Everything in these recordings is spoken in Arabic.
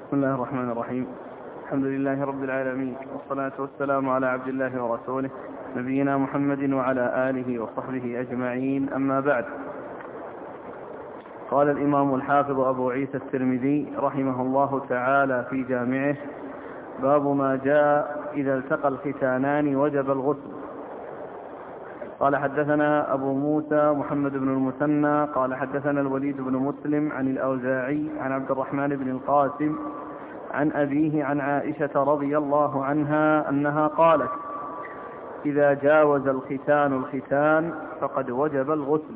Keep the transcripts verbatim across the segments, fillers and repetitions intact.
بسم الله الرحمن الرحيم. الحمد لله رب العالمين، والصلاة والسلام على عبد الله ورسوله نبينا محمد وعلى آله وصحبه أجمعين، أما بعد. قال الإمام الحافظ أبو عيسى الترمذي رحمه الله تعالى في جامعه: باب ما جاء إذا التقى الختانان وجب الغسل. قال حدثنا أبو موسى محمد بن المثنى قال حدثنا الوليد بن مسلم عن الأوزاعي عن عبد الرحمن بن القاسم عن أبيه عن عائشة رضي الله عنها أنها قالت: إذا جاوز الختان الختان فقد وجب الغسل،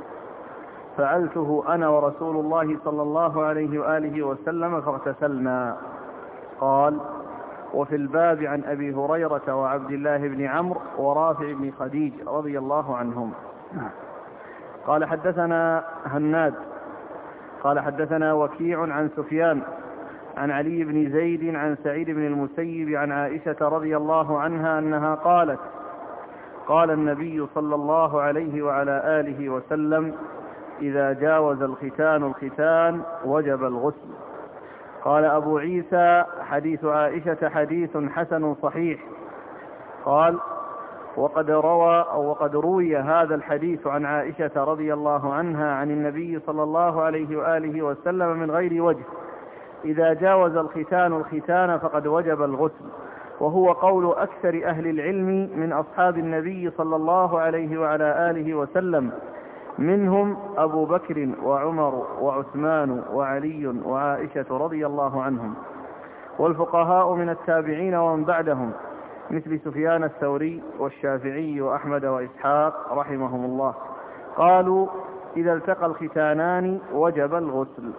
فعلته أنا ورسول الله صلى الله عليه وآله وسلم فاغتسلنا. قال: وفي الباب عن أبي هريرة وعبد الله بن عمرو ورافع بن خديج رضي الله عنهم. قال حدثنا هناد قال حدثنا وكيع عن سفيان عن علي بن زيد عن سعيد بن المسيب عن عائشة رضي الله عنها أنها قالت: قال النبي صلى الله عليه وعلى آله وسلم: إذا جاوز الختان الختان وجب الغسل. قال أبو عيسى: حديث عائشة حديث حسن صحيح. قال: وقد روى أو وقد روي هذا الحديث عن عائشة رضي الله عنها عن النبي صلى الله عليه وآله وسلم من غير وجه: إذا جاوز الختان الختان فقد وجب الغسل، وهو قول أكثر أهل العلم من أصحاب النبي صلى الله عليه وعلى آله وسلم، منهم أبو بكر وعمر وعثمان وعلي وعائشة رضي الله عنهم، والفقهاء من التابعين ومن بعدهم مثل سفيان الثوري والشافعي وأحمد وإسحاق رحمهم الله، قالوا: إذا التقى الختانان وجب الغسل.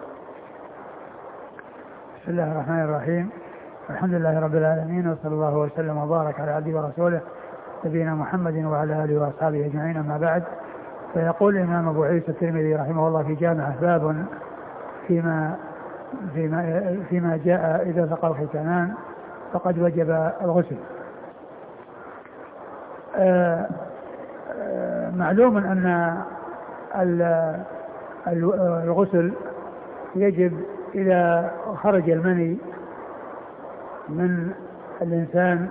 بسم الله الرحمن الرحيم. الحمد لله رب العالمين، وصلى الله وسلم وبارك على عبده ورسوله نبينا محمد وعلى آله وأصحابه أجمعين، أما بعد. فيقول الإمام أبو عيسى الترمذي رحمه الله في جامعه: باب فيما, فيما, فيما جاء إذا التقى الختانان فقد وجب الغسل. آآ آآ معلوم أن الغسل يجب إذا خرج المني من الإنسان،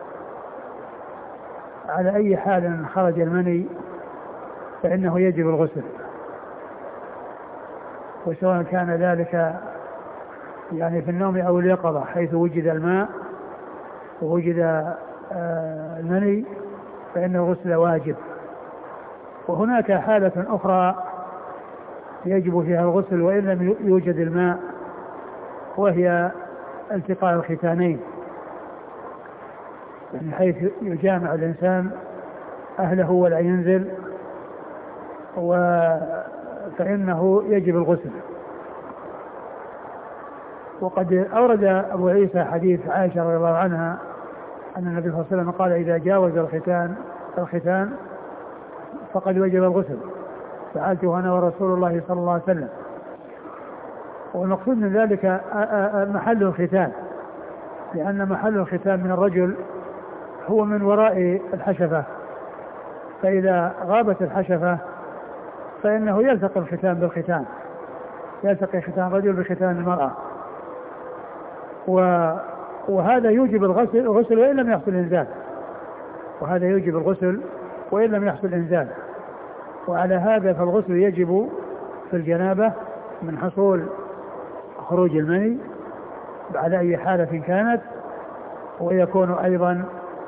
على أي حال خرج المني فإنه يجب الغسل، وسواء كان ذلك يعني في النوم أو اليقظة، حيث وجد الماء ووجد المني فإن الغسل واجب. وهناك حالة أخرى يجب فيها الغسل وإن لم يوجد الماء، وهي التقاء الختانين، يعني حيث يجامع الإنسان أهله ولا ينزل، فإنه يجب الغسل. وقد أورد أبو عيسى حديث عائشة رضي الله عنها أن النبي صلى الله عليه وسلم قال: إذا جاوز الختان الختان فقد وجب الغسل، فعلته أنا ورسول الله صلى الله عليه وسلم. والمقصود من ذلك محل الختان، لأن محل الختان من الرجل هو من وراء الحشفة، فإذا غابت الحشفة فإنه يلتقي الختان بالختان، يلتقي ختان الرجل بختان المرأة، وهذا يوجب الغسل, الغسل وإن لم يحصل إنزال، وهذا يوجب الغسل وإن لم يحصل إنزال. وعلى هذا فالغسل يجب في الجنابة من حصول خروج المني على أي حالة كانت، ويكون أيضا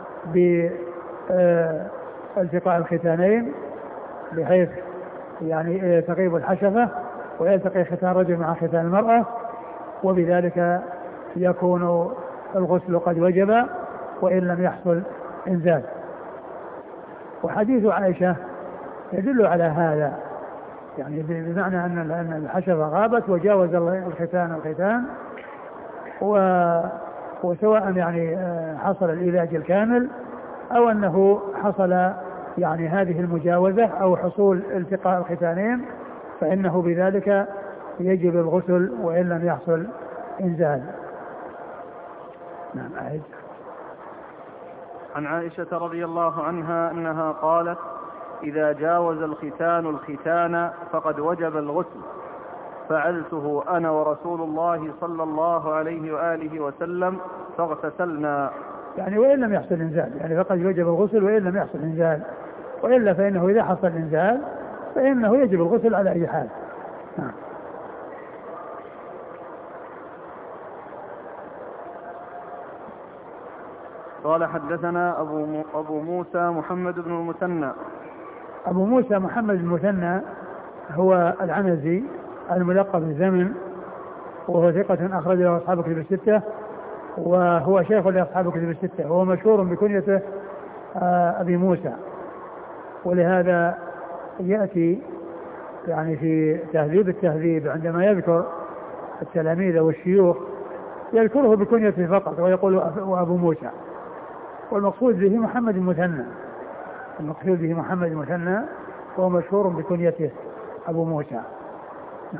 بالتقاء الختانين بحيث يعني تغيب الحشفة ويلتقي ختان الرجل مع ختان المرأة، وبذلك يكون الغسل قد وجب وإن لم يحصل إنزال. وحديث عائشة يدل على هذا، يعني بمعنى أن الحشفة غابت وجاوز الختان الختان، وسواء يعني حصل العلاج الكامل أو أنه حصل يعني هذه المجاوزة أو حصول التقاء الختانين، فإنه بذلك يجب الغسل وإن لم يحصل إنزال. نعم. أعيد. عن عائشة رضي الله عنها أنها قالت: إذا جاوز الختان الختان فقد وجب الغسل، فعلته أنا ورسول الله صلى الله عليه وآله وسلم فاغتسلنا. يعني وإن لم يحصل إنزال، يعني فقد يوجب الغسل وإن لم يحصل إنزال، وإلا فإنه إذا حصل إنزال فإنه يجب الغسل على أي حال. نعم. قال حدثنا أبو, أبو موسى محمد بن المثنى. أبو موسى محمد بن المثنى هو العنزي الملقب بالزمن، وهو ثقة أخرج له أصحاب كتب الستة، وهو شيخ لأصحاب كتب الستة، وهو مشهور بكنيته أبي موسى، ولهذا يأتي يعني في تهذيب التهذيب عندما يذكر التلاميذ والشيوخ يذكره بكنيته فقط ويقول أبو موسى، والمقصود به محمد المثنى، المقصود به محمد المثنى، وهو مشهور بكنيته أبو موسى. نعم.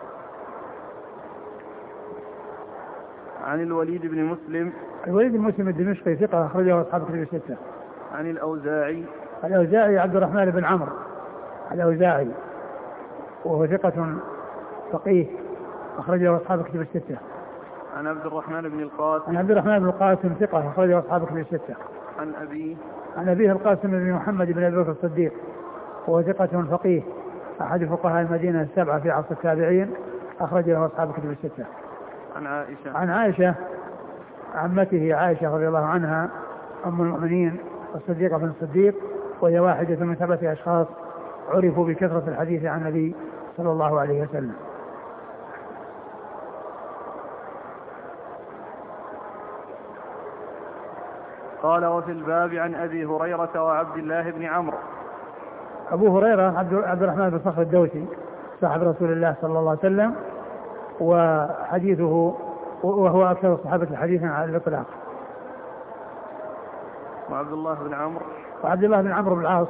عن الوليد بن مسلم. الوليد بن مسلم الدمشقي ثقة أخرجه أصحاب كتب الستة. عن الأوزاعي. الأوزاعي عبد الرحمن بن عمرو الأوزاعي، وهو ثقة فقيه أخرجه أصحاب كتب الستة. عن عبد الرحمن بن القاسم. عن عبد الرحمن بن القاسم ثقة أخرجه أصحاب كتب الستة. عن أبيه. عن أبيه القاسم بن محمد بن أبي بكر الصديق، وهو ثقة فقيه أحد فقهاء المدينة السبعة في عصر التابعين، أخرجه أصحاب كتب الستة. عن عائشة. عن عائشة عمته عائشة رضي الله عنها أم المؤمنين الصديقة بن الصديق، وهي واحدة من ثلاثة أشخاص عرفوا بكثرة الحديث عن النبي صلى الله عليه وسلم. قال وفي الباب عن أبي هريرة وعبد الله بن عمرو. أبو هريرة عبد الرحمن بن صخر الدوسي صاحب رسول الله صلى الله عليه وسلم، وحديثه وهو أكثر الصحابة حديثا على الإطلاق. وعبد الله بن عمرو. وعبد الله بن عمرو بن العاص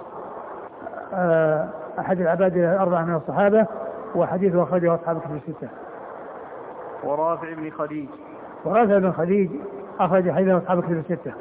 أحد العباد الأربعة من الصحابة، وحديثه أخرجه أصحاب كتب الستة. ورافع بن خديج. ورافع بن خديج أخرج حديثه أصحاب كتب الستة.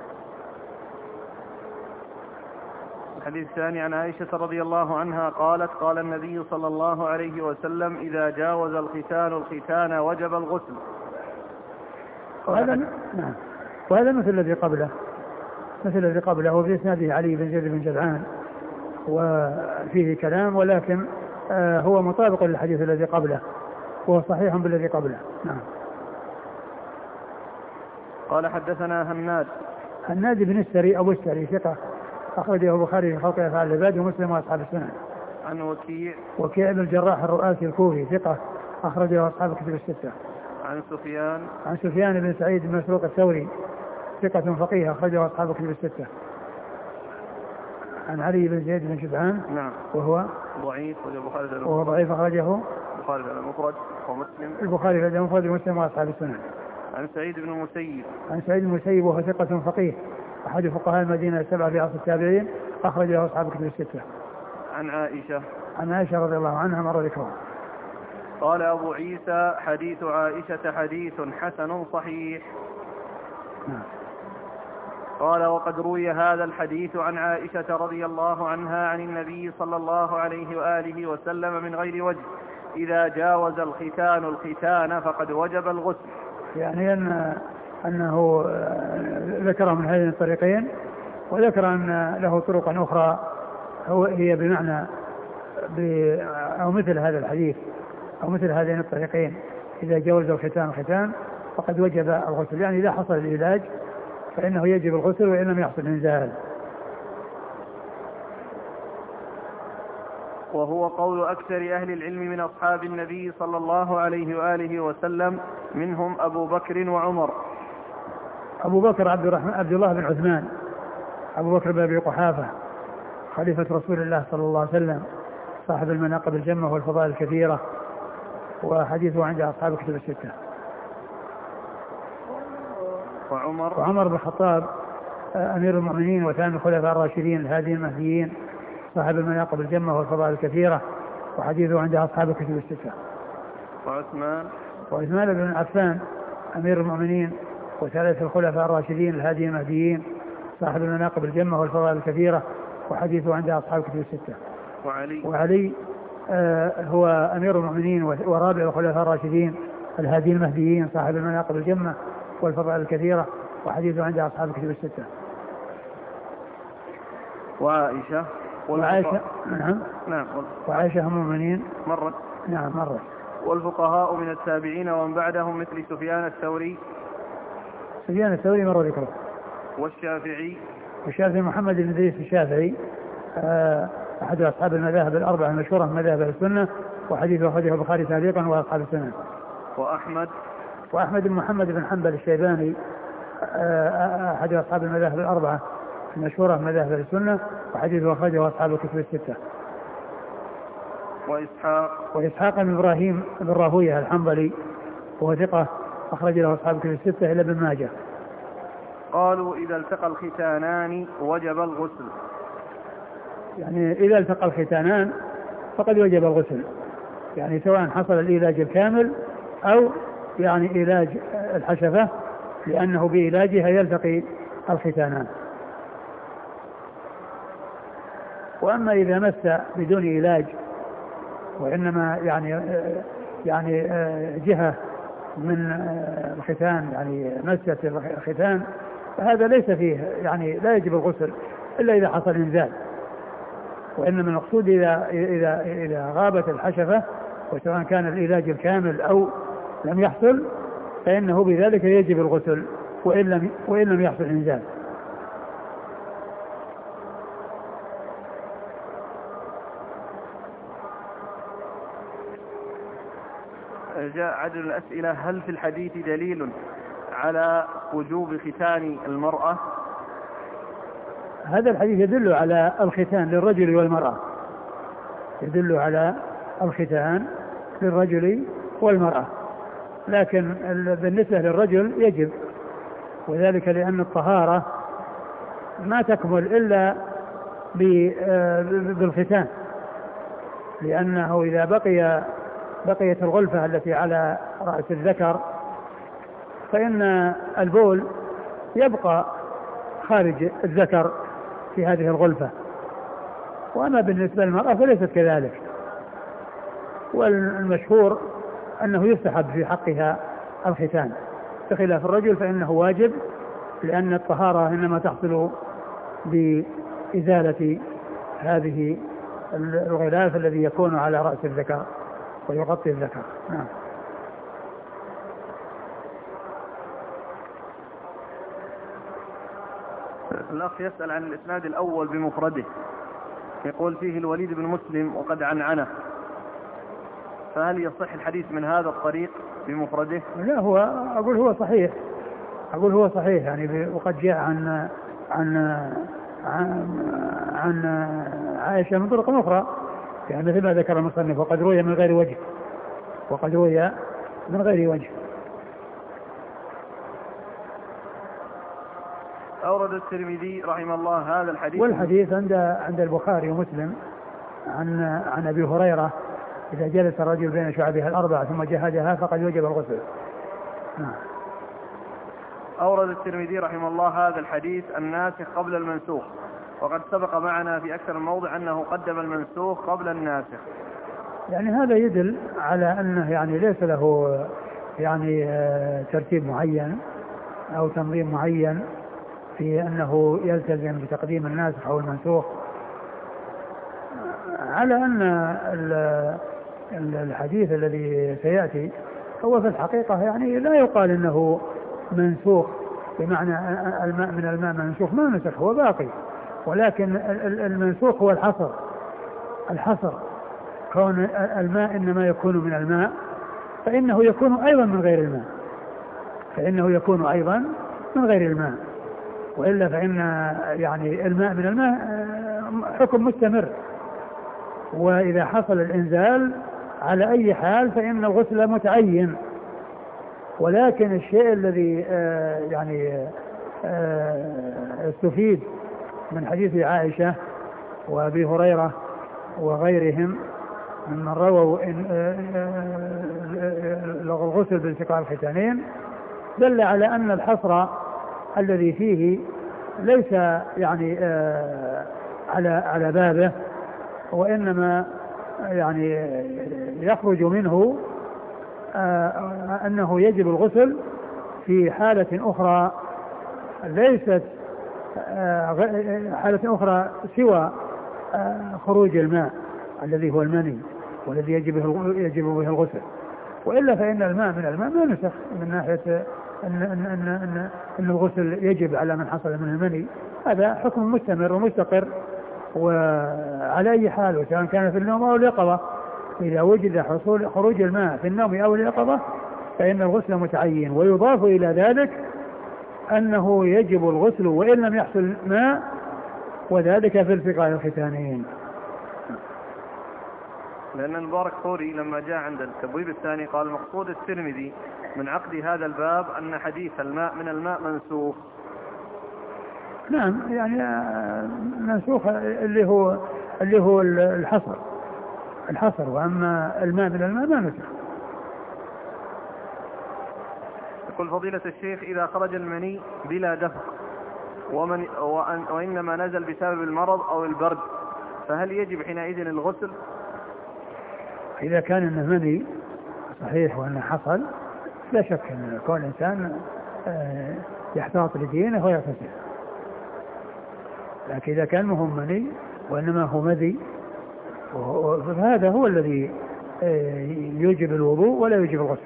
الحديث الثاني عن عائشة رضي الله عنها قالت قال النبي صلى الله عليه وسلم إذا جاوز الختان الختان وجب الغسل. وهذا نعم، وهذا مثل الذي قبله مثل الذي قبله وفي إسناده علي بن زيد بن جدعان وفيه كلام، ولكن آه هو مطابق للحديث الذي قبله، وهو صحيح بالذي قبله. نعم. قال حدثنا هناد. هناد بن السري أبو السري ثقة أخرجه البخاري في خلق أفعال العباد ومسلم وأصحاب السنن. عن وكيع. وكيع بن الجراح الرؤاسي الكوفي ثقة أخرجه أصحاب كتب الستة. عن سفيان. عن سفيان بن سعيد بن مسروق الثوري ثقة فقيه أخرجه أصحاب كتب الستة. عن علي بن زيد بن شبعان. نعم. وهو ضعيف وهو ضعيف أخرجه البخاري في المفرد ومسلم. البخاري في المفرد ومسلم وأصحاب السنن. عن سعيد بن المسيب. عن سعيد بن المسيب وهو ثقة فقيه أحد فقهاء المدينة السبعة في عصر التابعين، أخرجه أصحاب كتب الستة. عن عائشة. عن عائشة رضي الله عنها مر ذكرها. قال أبو عيسى حديث عائشة حديث حسن صحيح. نعم. قال وقد روي هذا الحديث عن عائشة رضي الله عنها عن النبي صلى الله عليه وآله وسلم من غير وجه إذا جاوز الختان الختان فقد وجب الغسل. يعني أن أنه ذكر من هذين الطريقين، وذكر أن له طرق أخرى هي بمعنى أو مثل هذا الحديث أو مثل هذين الطريقين إذا جاوز الختان الختان فقد وجب الغسل، يعني إذا حصل العلاج فإنه يجب الغسل وإن لم يحصل إنزال. وهو قول أكثر أهل العلم من أصحاب النبي صلى الله عليه وآله وسلم منهم أبو بكر وعمر. أبو بكر عبد الرحمن عبد الله بن عثمان أبو بكر بن أبي قحافة خليفة رسول الله صلى الله عليه وسلم صاحب المناقب الجمة والفضائل الكثيرة، وحديثه عند أصحاب كتب الستة. وعمر وعمر بن الخطاب أمير المؤمنين وثاني الخلفاء الراشدين الهاديين المهديين صاحب المناقب الجمة والفضائل الكثيرة، وحديثه عند أصحاب كتب الستة. وعثمان وعثمان بن عفان أمير المؤمنين وثالث الخلفاء الراشدين الهاديين المهديين صاحب المناقب الجمة والفضائل الكثيرة، وحديثه عند أصحاب كتب الستة. وعلي وعلي هو أمير المؤمنين ورابع الخلفاء الراشدين الهادي المهديين صاحب المناقب الجمة والفضائل الكثيرة، وحديثه عند أصحاب الكتب الستة. وعائشة وعائشة نعم نعم وعائشة أم المؤمنين مرت نعم مرت. والفقهاء من التابعين ومن بعدهم مثل سفيان الثوري سفيان الثوري مر ذكره. والشافعي والشافعي محمد بن إدريس الشافعي أحد أصحاب المذاهب الأربعة المشهورة من مذاهب السنة، وحديثه أخرجه البخاري تعليقا وأصحاب السنة. وأحمد وأحمد بن محمد بن حنبل الشيباني أحد أصحاب المذاهب الأربعة المشهورة من مذاهب السنة، وحديثه أخرجه أصحاب الكتب الستة. وإسحاق وإسحاق بن إبراهيم بن راهويه الحنظلي وهو ثقة أخرج له أصحاب الكتب الستة إلا ابن ماجه. قالوا إذا التقى الختانان وجب الغسل. يعني إذا التقى الختانان فقد وجب الغسل، يعني سواء حصل العلاج الكامل أو يعني علاج الحشفة، لأنه بعلاجها يلتقي الختانان. وأما إذا مس بدون علاج وإنما يعني يعني جهة من الختان يعني مست الختان، فهذا ليس فيه يعني لا يجب الغسل إلا إذا حصل إنزال. وإنما المقصود إذا إذا إذا غابت الحشفة وسواء كان العلاج الكامل أو لم يحصل فإنه بذلك يجب الغسل وإن لم وإن لم يحصل إنزال. جاء عدد الأسئلة: هل في الحديث دليل على وجوب ختان المرأة؟ هذا الحديث يدل على الختان للرجل والمرأة، يدل على الختان للرجل والمرأة، لكن بالنسبة للرجل يجب، وذلك لأن الطهارة ما تكمل إلا بالختان، لأنه إذا بقي بقيت الغلفة التي على رأس الذكر فإن البول يبقى خارج الذكر في هذه الغلفة. وأما بالنسبة للمرأة فليست كذلك، والمشهور أنه يستحب في حقها الختان، بخلاف الرجل فإنه واجب، لأن الطهارة إنما تحصل بإزالة هذه الغلاف الذي يكون على رأس الذكر ويغطي الذكر. نعم. الأخ يسأل عن الإسناد الأول بمفرده، يقول فيه الوليد بن مسلم وقد عنعنه، فهل يصح الحديث من هذا الطريق بمفرده؟ لا، هو أقول هو صحيح، أقول هو صحيح يعني، وقد جاء عن عن عن, عن عائشة من طرق أخرى يعني مثل ما ذكر المصنف، وقد روي من غير وجه وقد روي من غير وجه. أورد الترمذي رحمه الله هذا الحديث، والحديث عند عند البخاري ومسلم عن عن أبي هريرة: إذا جلس الرجل بين شعبها الأربع ثم جهدها فقد وجب الغسل. نعم. أورد الترمذي رحمه الله هذا الحديث الناسخ قبل المنسوخ، وقد سبق معنا في أكثر الموضع أنه قدم المنسوخ قبل الناسخ. يعني هذا يدل على أنه يعني ليس له يعني ترتيب معين أو تنظيم معين في أنه يلتزم بتقديم الناسخ أو المنسوخ، على أن الحديث الذي سيأتي هو في الحقيقة يعني لا يقال أنه منسوخ بمعنى الماء من الماء منسوخ، ما نسخ، هو باقي، ولكن المنسوخ هو الحصر الحصر كون الماء إنما يكون من الماء فإنه يكون أيضا من غير الماء فإنه يكون أيضا من غير الماء وإلا فإن يعني الماء من الماء حكم مستمر، وإذا حصل الإنزال على أي حال فإن الغسل متعين. ولكن الشيء الذي يعني استفيد من حديث عائشة وأبي هريرة وغيرهم ممن رووا الغسل بالتقاء الختانين دل على أن الحصر الذي فيه ليس يعني على على بابه، وإنما يعني يخرج منه أنه يجب الغسل في حالة أخرى ليست حالة أخرى سوى خروج الماء الذي هو المني والذي يجب يجب به الغسل. وإلا فإن الماء من الماء ما نسخ من ناحية أن, أن, أن, أن, أن الغسل يجب على من حصل من المني. هذا حكم مستمر ومستقر وعلى أي حال، وسواء كان في النوم أو اليقظة. إذا وجد حصول خروج الماء في النوم أو اليقظة فإن الغسل متعين. ويضاف إلى ذلك أنه يجب الغسل وإن لم يحصل ماء، وذلك في التقاء الختانين. لأن المبارك فوري لما جاء عند التبويب الثاني قال مقصود الترمذي من عقد هذا الباب أن حديث الماء من الماء منسوخ. نعم، يعني منسوخ اللي هو اللي هو الحصر الحصر وأما الماء من الماء ما نسخ. يقول فضيلة الشيخ إذا خرج المني بلا دفق ومن وإنما نزل بسبب المرض أو البرد فهل يجب حينئذ الغسل؟ إذا كان المني صحيح وأنه حصل لا شك أن كون الإنسان يحتاط لدينه ويغتسل. لكن إذا كان مهم مني وإنما هو مذي فهذا هو الذي يوجب الوضوء ولا يوجب الغسل.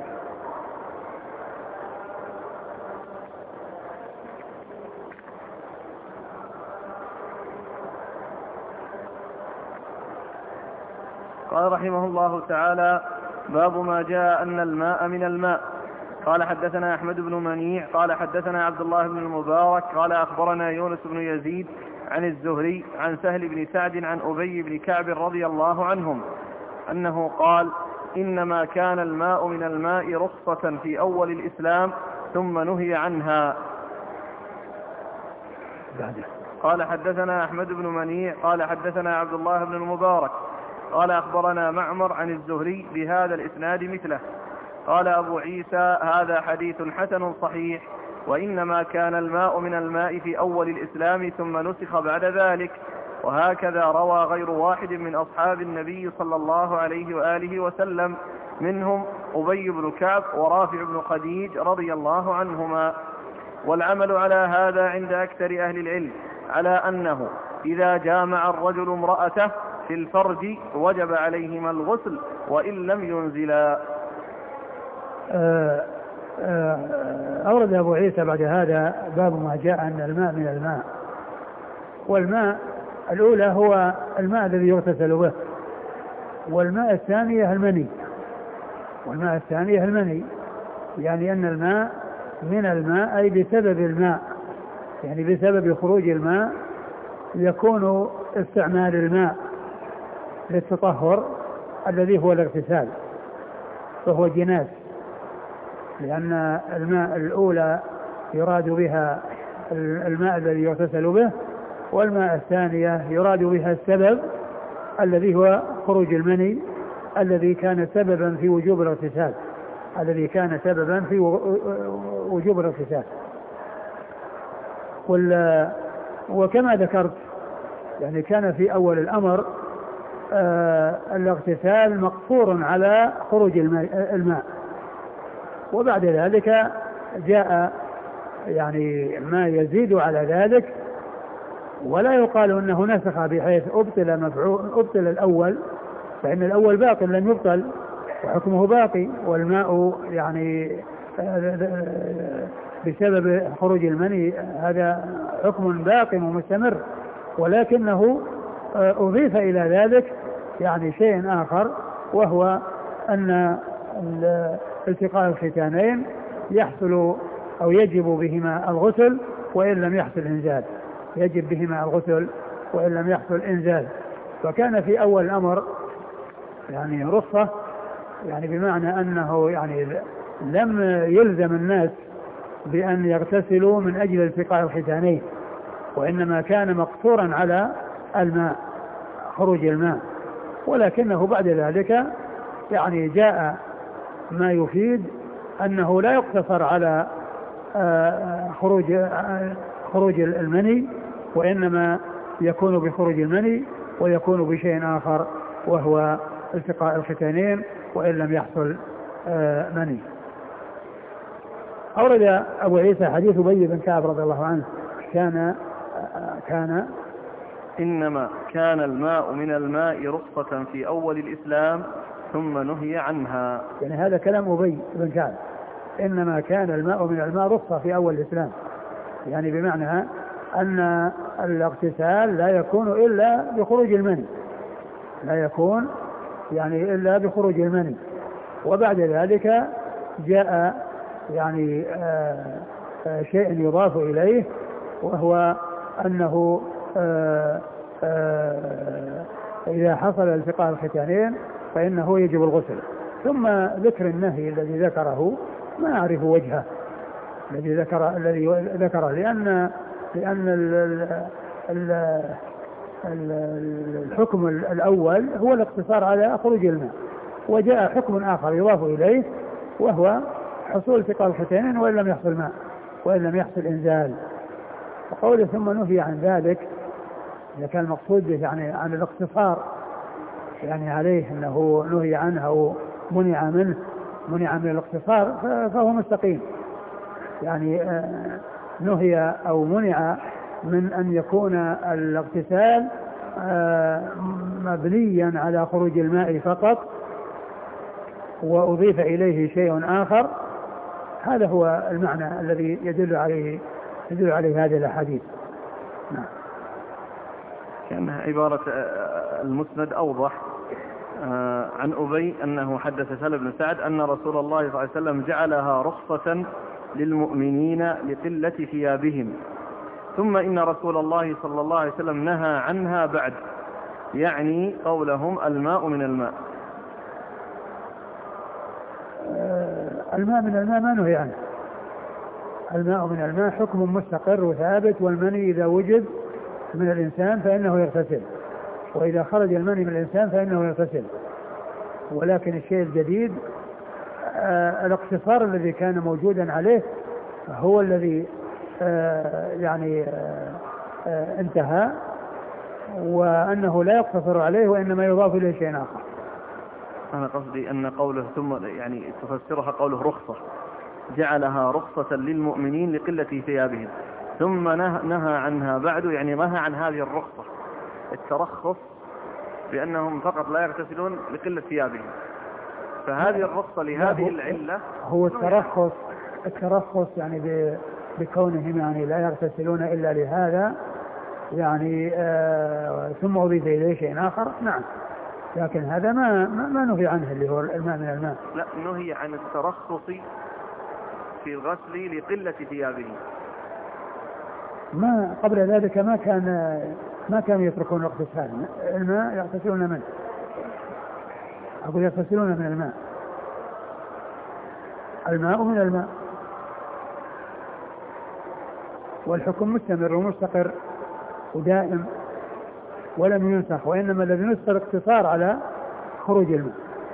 قال رحمه الله تعالى باب ما جاء أن الماء من الماء. قال حدثنا أحمد بن منيع قال حدثنا عبد الله بن المبارك قال أخبرنا يونس بن يزيد عن الزهري عن سهل بن سعد عن أبي بن كعب رضي الله عنهم أنه قال إنما كان الماء من الماء رخصة في أول الإسلام ثم نهي عنها. قال حدثنا أحمد بن منيع قال حدثنا عبد الله بن المبارك قال أخبرنا معمر عن الزهري بهذا الإسناد مثله. قال أبو عيسى هذا حديث حسن صحيح، وإنما كان الماء من الماء في أول الإسلام ثم نسخ بعد ذلك، وهكذا روى غير واحد من أصحاب النبي صلى الله عليه وآله وسلم منهم أبي بن كعب ورافع بن خديج رضي الله عنهما. والعمل على هذا عند أكثر أهل العلم على أنه إذا جامع الرجل امرأته في الفرج وجب عليهما الغسل وإن لم ينزلا. أورد أبو عيسى بعد هذا باب ما جاء أن الماء من الماء. والماء الأولى هو الماء الذي يغتسل به، والماء الثانية المني والماء الثانية المني يعني أن الماء من الماء أي بسبب الماء، يعني بسبب خروج الماء يكون استعمال الماء للتطهر الذي هو الاغتسال، فهو جناس، لأن الماء الأولى يراد بها الماء الذي يغتسل به، والماء الثانية يراد بها السبب الذي هو خروج المني الذي كان سببا في وجوب الاغتسال الذي كان سببا في وجوب الاغتسال. وكما ذكرت يعني كان في أول الأمر آه الاغتسال مقصور على خروج الماء، وبعد ذلك جاء يعني ما يزيد على ذلك، ولا يقال انه نسخ بحيث ابطل مفعول ابطل الاول، فان الاول باق لم يبطل وحكمه باقي، والماء يعني بسبب خروج المني هذا حكم باق ومستمر، ولكنه أضيف إلى ذلك يعني شيء آخر، وهو أن التقاء الختانين يحصل أو يجب بهما الغسل وإن لم يحصل إنزال يجب بهما الغسل وإن لم يحصل إنزال. فكان في أول الأمر يعني رخصة، يعني بمعنى أنه يعني لم يلزم الناس بأن يغتسلوا من أجل التقاء الختانين، وإنما كان مقصورا على الماء خروج الماء، ولكنه بعد ذلك يعني جاء ما يفيد أنه لا يقتصر على خروج خروج المني، وإنما يكون بخروج المني ويكون بشيء آخر وهو التقاء الختانين وإن لم يحصل مني. أورد أبو عيسى حديث أبي بن كعب رضي الله عنه كان كان إنما كان الماء من الماء رخصة في أول الإسلام ثم نهي عنها. يعني هذا كلام أبي بن كعب، إنما كان الماء من الماء رخصة في أول الإسلام، يعني بمعنى أن الاغتسال لا يكون إلا بخروج المني، لا يكون يعني إلا بخروج المني. وبعد ذلك جاء يعني آآ آآ شيء يضاف إليه، وهو أنه آآ آآ إذا حصل التقاء الختانين فإنه يجب الغسل. ثم ذكر النهي الذي ذكره ما أعرف وجهه، الذي ذكر الذي ذكره لأن لأن ال ال ال الحكم الأول هو الاقتصار على خروج الماء، وجاء حكم آخر يضاف إليه وهو حصول التقاء الختانين وإن لم يحصل ماء وإن لم يحصل إنزال. وقوله ثم نهي عن ذلك إذا كان المقصود يعني عن الاقتصار يعني عليه أنه نهي عنه أو منع منه منع من الاقتصار فهو مستقيم، يعني نهي أو منع من أن يكون الاغتسال مبنيا على خروج الماء فقط وأضيف إليه شيء آخر. هذا هو المعنى الذي يدل عليه يدل عليه هذه الأحاديث. نعم. كان عبارة المسند أوضح عن أبي أنه حدث سهل بن سعد أن رسول الله صلى الله عليه وسلم جعلها رخصة للمؤمنين لقلة ثيابهم، ثم إن رسول الله صلى الله عليه وسلم نهى عنها بعد، يعني قولهم الماء من الماء. الماء من الماء ما نهي عنه، الماء من الماء حكم مستقر وثابت، والمني إذا وجد من الإنسان فإنه يغتسل، وإذا خرج المني من الإنسان فإنه يغتسل. ولكن الشيء الجديد آه الاقتصار الذي كان موجودا عليه هو الذي آه يعني آه آه انتهى، وأنه لا يقتصر عليه وإنما يضاف إليه شيء آخر. أنا قصدي أن قوله ثم يعني تفسرها قوله رخصة، جعلها رخصة للمؤمنين لقلة ثيابهم، ثم نهى عنها بعد، يعني نهى عن هذه الرخصة الترخص بأنهم فقط لا يغتسلون لقلة ثيابهم، فهذه الرخصة لهذه العلة هو الترخص الترخص يعني بكونهم يعني لا يغتسلون إلا لهذا، يعني آه ثم أضيف إليه شيء آخر. نعم، لكن هذا ما ما نهي عنه اللي هو الماء من الماء. لا، نهي عن الترخص في الغسل لقلة ثيابهم. ما قبل ذلك ما كان ما كانوا يتركون الاغتسال، الماء يغتسلون منه، أقول يغتسلون من الماء، الماء من الماء، والحكم مستمر ومستقر ودائم ولم ينسخ، وإنما الذي نسخ الاقتصار على خروج الماء.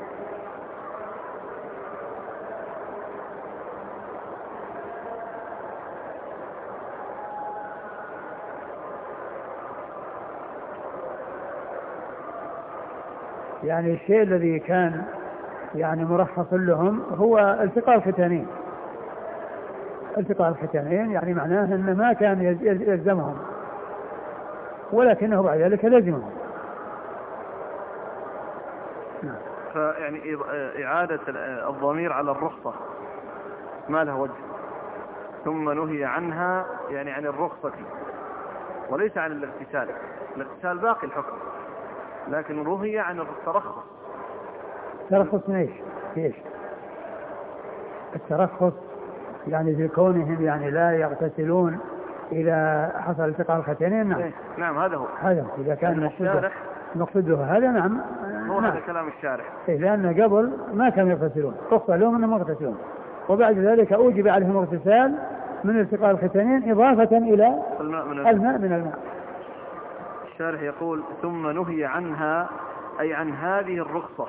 يعني الشيء الذي كان يعني مرخص لهم هو التقاء الختانين. التقاء الختانين يعني معناه أن ما كان يلزمهم، ولكنه بعد ذلك لزمهم. نعم. فيعني إعادة الضمير على الرخصة ما له وجه، ثم نهي عنها يعني عن الرخصة وليس عن الاغتسال. الاغتسال باقي الحكم، لكن نهي عن الترخص. الترخص من ايش؟ ايش؟ الترخص يعني في كونهم يعني لا يغتسلون إذا حصل التقاء الختانين. نعم. نعم، هذا هو. هذا إذا كان مقصده هذا. نعم، هو نعم. هذا كلام الشارح. إيه، لأن قبل ما كانوا يغتسلون، قصة لهم أنهم يغتسلون، وبعد ذلك أوجب عليهم اغتسال من التقاء الختانين إضافة إلى الماء من الماء, الماء من الماء. الشارح يقول ثم نهي عنها أي عن هذه الرخصة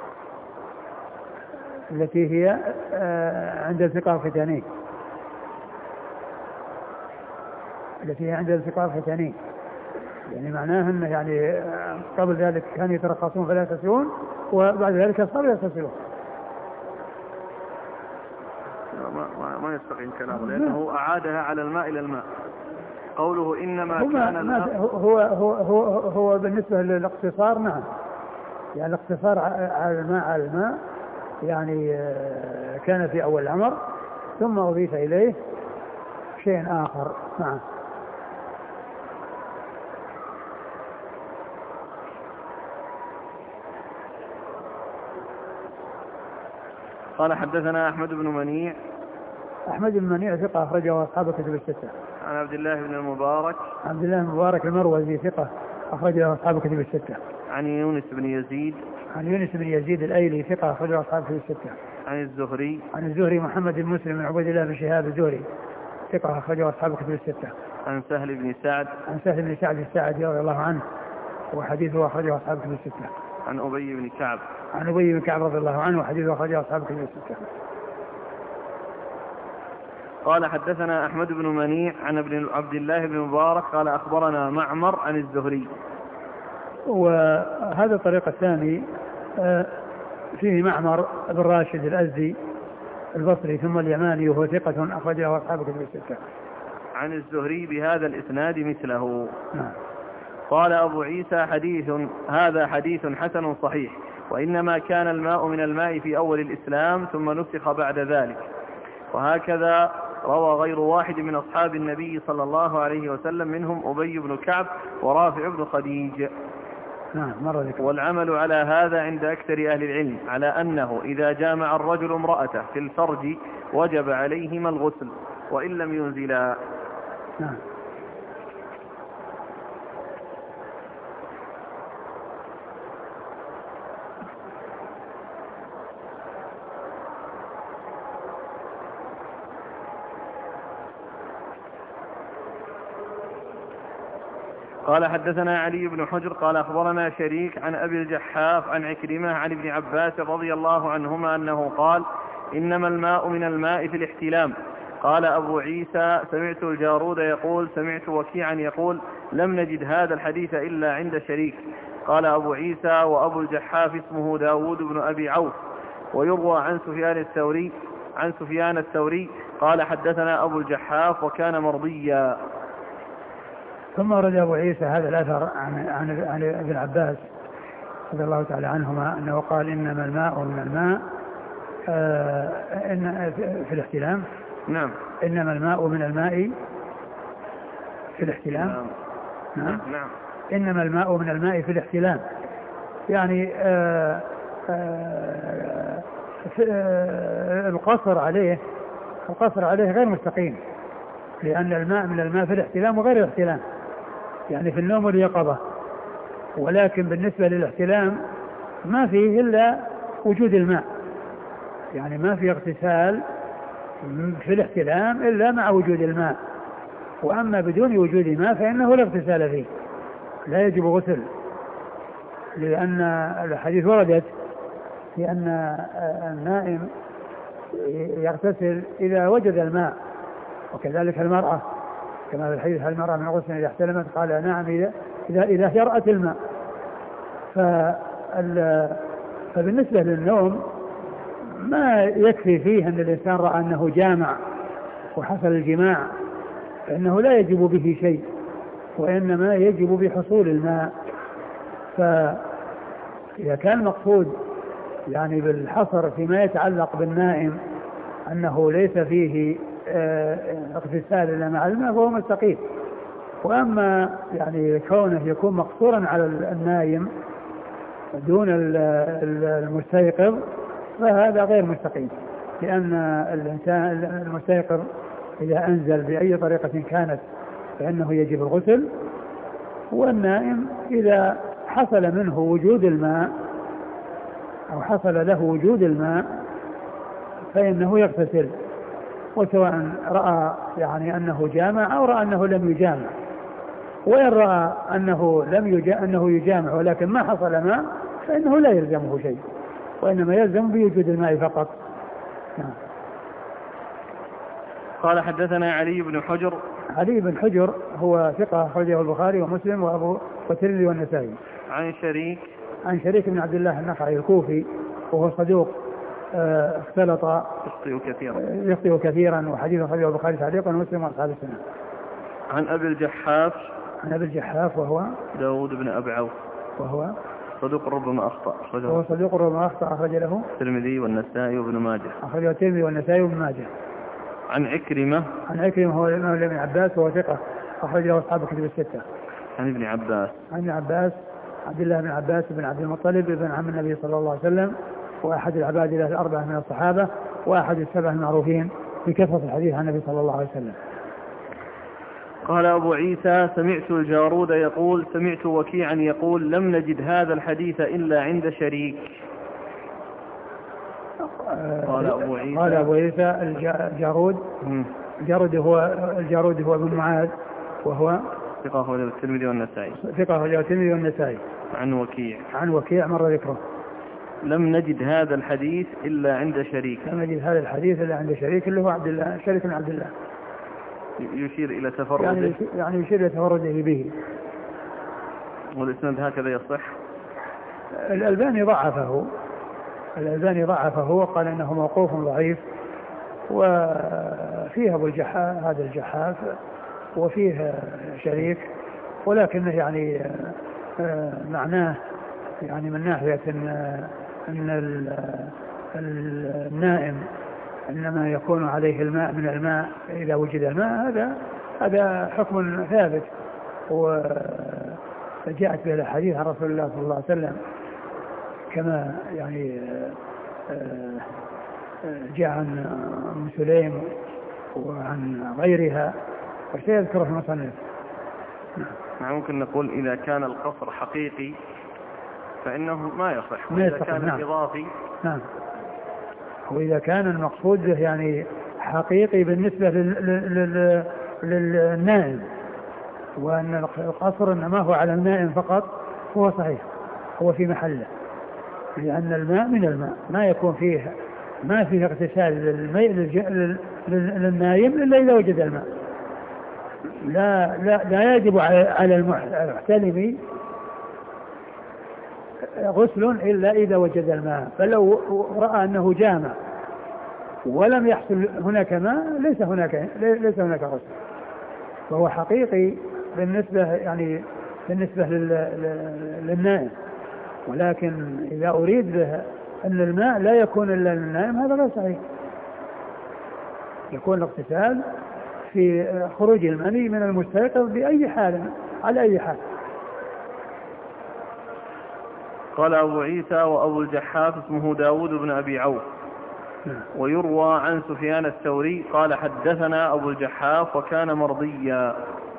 التي هي عند التقاء الختانين، التي هي عند التقاء الختانين، يعني معناه أنه يعني قبل ذلك كانوا يترخصون فلا يغتسلون وبعد ذلك صاروا يغتسلون. ما, ما, ما يستقيم كلامه لأنه أعادها على الماء إلى الماء. قوله إنما كان الماء هو, هو, هو, هو بالنسبة للاقتصار نعم، يعني الاقتصار على الماء على الماء يعني كان في أول الأمر ثم أضيف إليه شيء آخر. نعم. قال حدثنا أحمد بن منيع. أحمد بن منيع ثقة أخرجه أصحاب الكتب الستة. عن عبد الله بن المبارك. عبد الله بن المبارك المروزي ثقة أخرجه أصحاب الكتب الستة. عن يونس بن يزيد. عن يونس بن يزيد الأيلي ثقة أخرجه أصحاب الكتب الستة. عن الزهري. عن الزهري محمد بن مسلم بن عبيد الله بن شهاب الزهري ثقة أخرجه أصحاب الكتب الستة. عن سهل بن سعد. عن سهل بن سعد الساعدي رضي الله عنه وحديثه أخرجه أصحاب الكتب الستة. عن أبي بن كعب. عن أبي بن كعب رضي الله عنه وحديثه أخرجه أصحاب الكتب الستة. قال حدثنا أحمد بن منيع عن ابن عبد الله بن مبارك قال أخبرنا معمر عن الزهري. وهذا الطريق الثاني فيه معمر بن راشد الأزدي البصري ثم اليماني وهو ثقة أخرجه أصحاب الكتب الستة. عن الزهري بهذا الإسناد مثله. نعم. قال أبو عيسى حديث هذا حديث حسن صحيح، وإنما كان الماء من الماء في أول الإسلام ثم نسخ بعد ذلك، وهكذا روى غير واحد من أصحاب النبي صلى الله عليه وسلم منهم أبي بن كعب ورافع بن خديج. نعم مرة ذكر. والعمل على هذا عند أكثر أهل العلم على أنه إذا جامع الرجل امرأته في الفرج وجب عليهما الغسل وإن لم ينزلا. نعم. قال حدثنا علي بن حجر قال أخبرنا شريك عن أبي الجحاف عن عكرمة عن ابن عباس رضي الله عنهما أنه قال إنما الماء من الماء في الاحتلام. قال أبو عيسى سمعت الجارود يقول سمعت وكيعا يقول لم نجد هذا الحديث إلا عند شريك. قال أبو عيسى وأبو الجحاف اسمه داود بن أبي عوف، ويروى عن سفيان الثوري عن سفيان الثوري قال حدثنا أبو الجحاف وكان مرضيا. ثم ورد أبو عيسى هذا الأثر عن, عن, عن ابن عباس رضي الله تعالى عنهما أنه قال إنما الماء من الماء آه إن في الاحتلام. نعم. إنما الماء من الماء في الاحتلام. نعم. نعم. نعم. إنما الماء من الماء في الاحتلام يعني آه آه آه القصر عليه القصر عليه غير مستقيم، لأن الماء من الماء في الاحتلام وغير الاحتلام يعني في النوم واليقظة، ولكن بالنسبة للاحتلام ما فيه إلا وجود الماء، يعني ما في اغتسال في الاحتلام إلا مع وجود الماء، وأما بدون وجود الماء فإنه لا اغتسال فيه، لا يجب غسل، لأن الحديث وردت لأن النائم يغتسل إذا وجد الماء، وكذلك المرأة كما في الحديث المرأة من غسل إذا احتلمت قال نعم إذا إذا جرأت الماء. فبالنسبة للنوم ما يكفي فيه أن الإنسان رأى أنه جامع وحصل الجماع فإنه لا يجب به شيء، وإنما يجب بحصول الماء. فإذا كان المقصود يعني بالحصر فيما يتعلق بالنائم أنه ليس فيه اغتسال إلا مع الماء فهو مستقيم، وأما يعني كونه يكون مقصورا على النايم دون المستيقظ فهذا غير مستقيم، لأن الإنسان المستيقظ إذا أنزل بأي طريقة كانت فإنه يجب الغسل، والنائم إذا حصل منه وجود الماء أو حصل له وجود الماء فإنه يغتسل، وسواء رأى يعني أنه جامع أو رأى أنه لم يجامع. وإن رأى أنه لم يجامع أنه يجامع ولكن ما حصل ماء فإنه لا يلزمه شيء، وإنما يلزم بوجود الماء فقط. قال حدثنا علي بن حجر. علي بن حجر هو ثقة أخرجه البخاري ومسلم وأبو والترمذي والنسائي. عن شريك. عن شريك بن عبد الله النخعي الكوفي وهو صدوق اختلط يخطئ كثيرا يخطئ كثيرا وحديث أخرجه البخاري تعليقا ومسلم وأصحاب السنة. عن أبي الجحاف. عن أبي الجحاف وهو داود بن أبي عوف وهو صدوق ربما أخطأ. وهو صدوق ربما أخطأ أخرج له الترمذي والنسائي وابن ماجه. أخرجه الترمذي والنسائي وابن ماجه. عن عكرمة. عن عكرمة هو الإمام ابن عباس وهو ثقة أخرج له أصحاب الكتب الستة. عن ابن عباس. عن ابن عباس عبد الله بن عباس بن عبد المطلب بن عم النبي صلى الله عليه وسلم وأحد العباد له الأربعة من الصحابة وأحد السبع المعروفين بكثرة الحديث عن النبي صلى الله عليه وسلم. قال أبو عيسى سمعت الجارود يقول سمعت وكيعا يقول لم نجد هذا الحديث إلا عند شريك. قال أبو عيسى قال أبو عيسى الجارود الجارود هو الجارود هو ابن معاذ وهو ثقة أخرجه الترمذي والنسائي. ثقة أخرجه الترمذي والنسائي. عن وكيع. عن وكيع مر ذكره. لم نجد هذا الحديث إلا عند شريك. لم نجد هذا الحديث إلا عند شريك اللي هو عبد الله شريك بن عبد الله. يشير إلى تفرده. يعني يعني يشير إلى تفرده به. والإسناد هكذا يصح. الألباني ضعفه. الألباني ضعفه وقال إنه موقوف ضعيف وفيه أبو الجحاف هذا الجحاف وفيه شريك ولكنه يعني معناه يعني من ناحية إن, إن النائم إنما يكون عليه الماء من الماء إذا وجد الماء هذا هذا حكم ثابت وجاءت به الحديث عن رسول الله صلى الله عليه وسلم كما يعني جاء عن أم سليم وعن غيرها وسيذكره المصنف. ممكن نقول إذا كان القصر حقيقي فإنه ما يصح وإذا كان نعم. إضافي نعم. وإذا كان المقصود به يعني حقيقي بالنسبة لل... لل... للنائم وأن القصر إنما هو على النائم فقط هو صحيح هو في محله لأن الماء من الماء ما يكون فيه ما فيه اغتسال للماء للج... للنائم إلا إذا وجد الماء. لا لا لا يجب على المحتلم غسل إلا إذا وجد الماء فلو رأى أنه جامع ولم يحصل هناك ماء ليس هناك ليس هناك غسل وهو حقيقي بالنسبة يعني بالنسبة للنائم ولكن إذا أريد به أن الماء لا يكون إلا للنائم هذا غير صحيح. يكون الاغتسال في خروج المني من المستيقظ بأي حال على أي حال. قال أبو عيسى وأبو الجحاف اسمه داود بن أبي عوف ويروى عن سفيان الثوري قال حدثنا أبو الجحاف وكان مرضيا.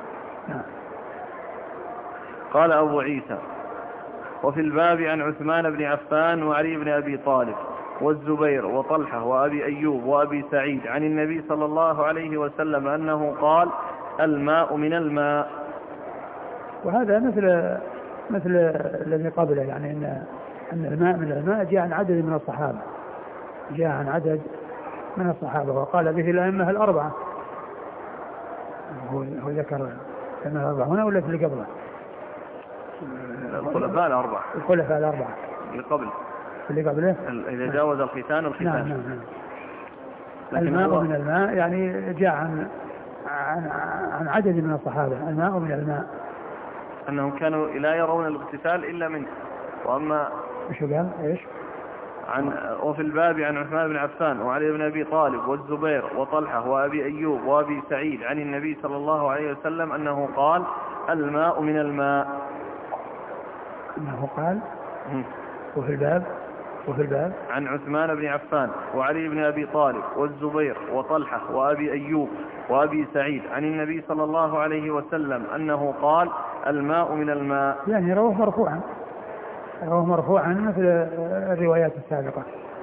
قال أبو عيسى وفي الباب عن عثمان بن عفان وعلي بن أبي طالب والزبير وطلحة وأبي أيوب وأبي سعيد عن النبي صلى الله عليه وسلم أنه قال الماء من الماء. وهذا مثل مثل الذي قبله يعني أن أن الماء من الماء جاء عن عدد من الصحابة جاء عن عدد من الصحابة وقال به الأئمة الأربعة. هو هو ذكر الأئمة الأربعة هنا ولا في اللي قبله؟ الخلفاء الأربعة. الخلفاء الأربعة. اللي قبل. اللي قبله. إذا جاوز الختان الختان. نعم نعم نعم. الماء هو من الماء يعني جاء عن عن عن عدد من الصحابة الماء من الماء. أنهم كانوا لا يرون الاغتسال إلا منه. وأما شو قال إيش؟ عن وفي الباب عن عثمان بن عفان وعلي بن أبي طالب والزبير وطلحة وأبي أيوب وأبي سعيد عن النبي صلى الله عليه وسلم أنه قال الماء من الماء. أنه قال وفي الباب وفي الباب عن عثمان بن عفان وعلي بن أبي طالب والزبير وطلحة وأبي أيوب وأبي سعيد عن النبي صلى الله عليه وسلم أنه قال الماء من الماء. يعني رواه مرفوعا رواه مرفوعا مثل الروايات السابقة.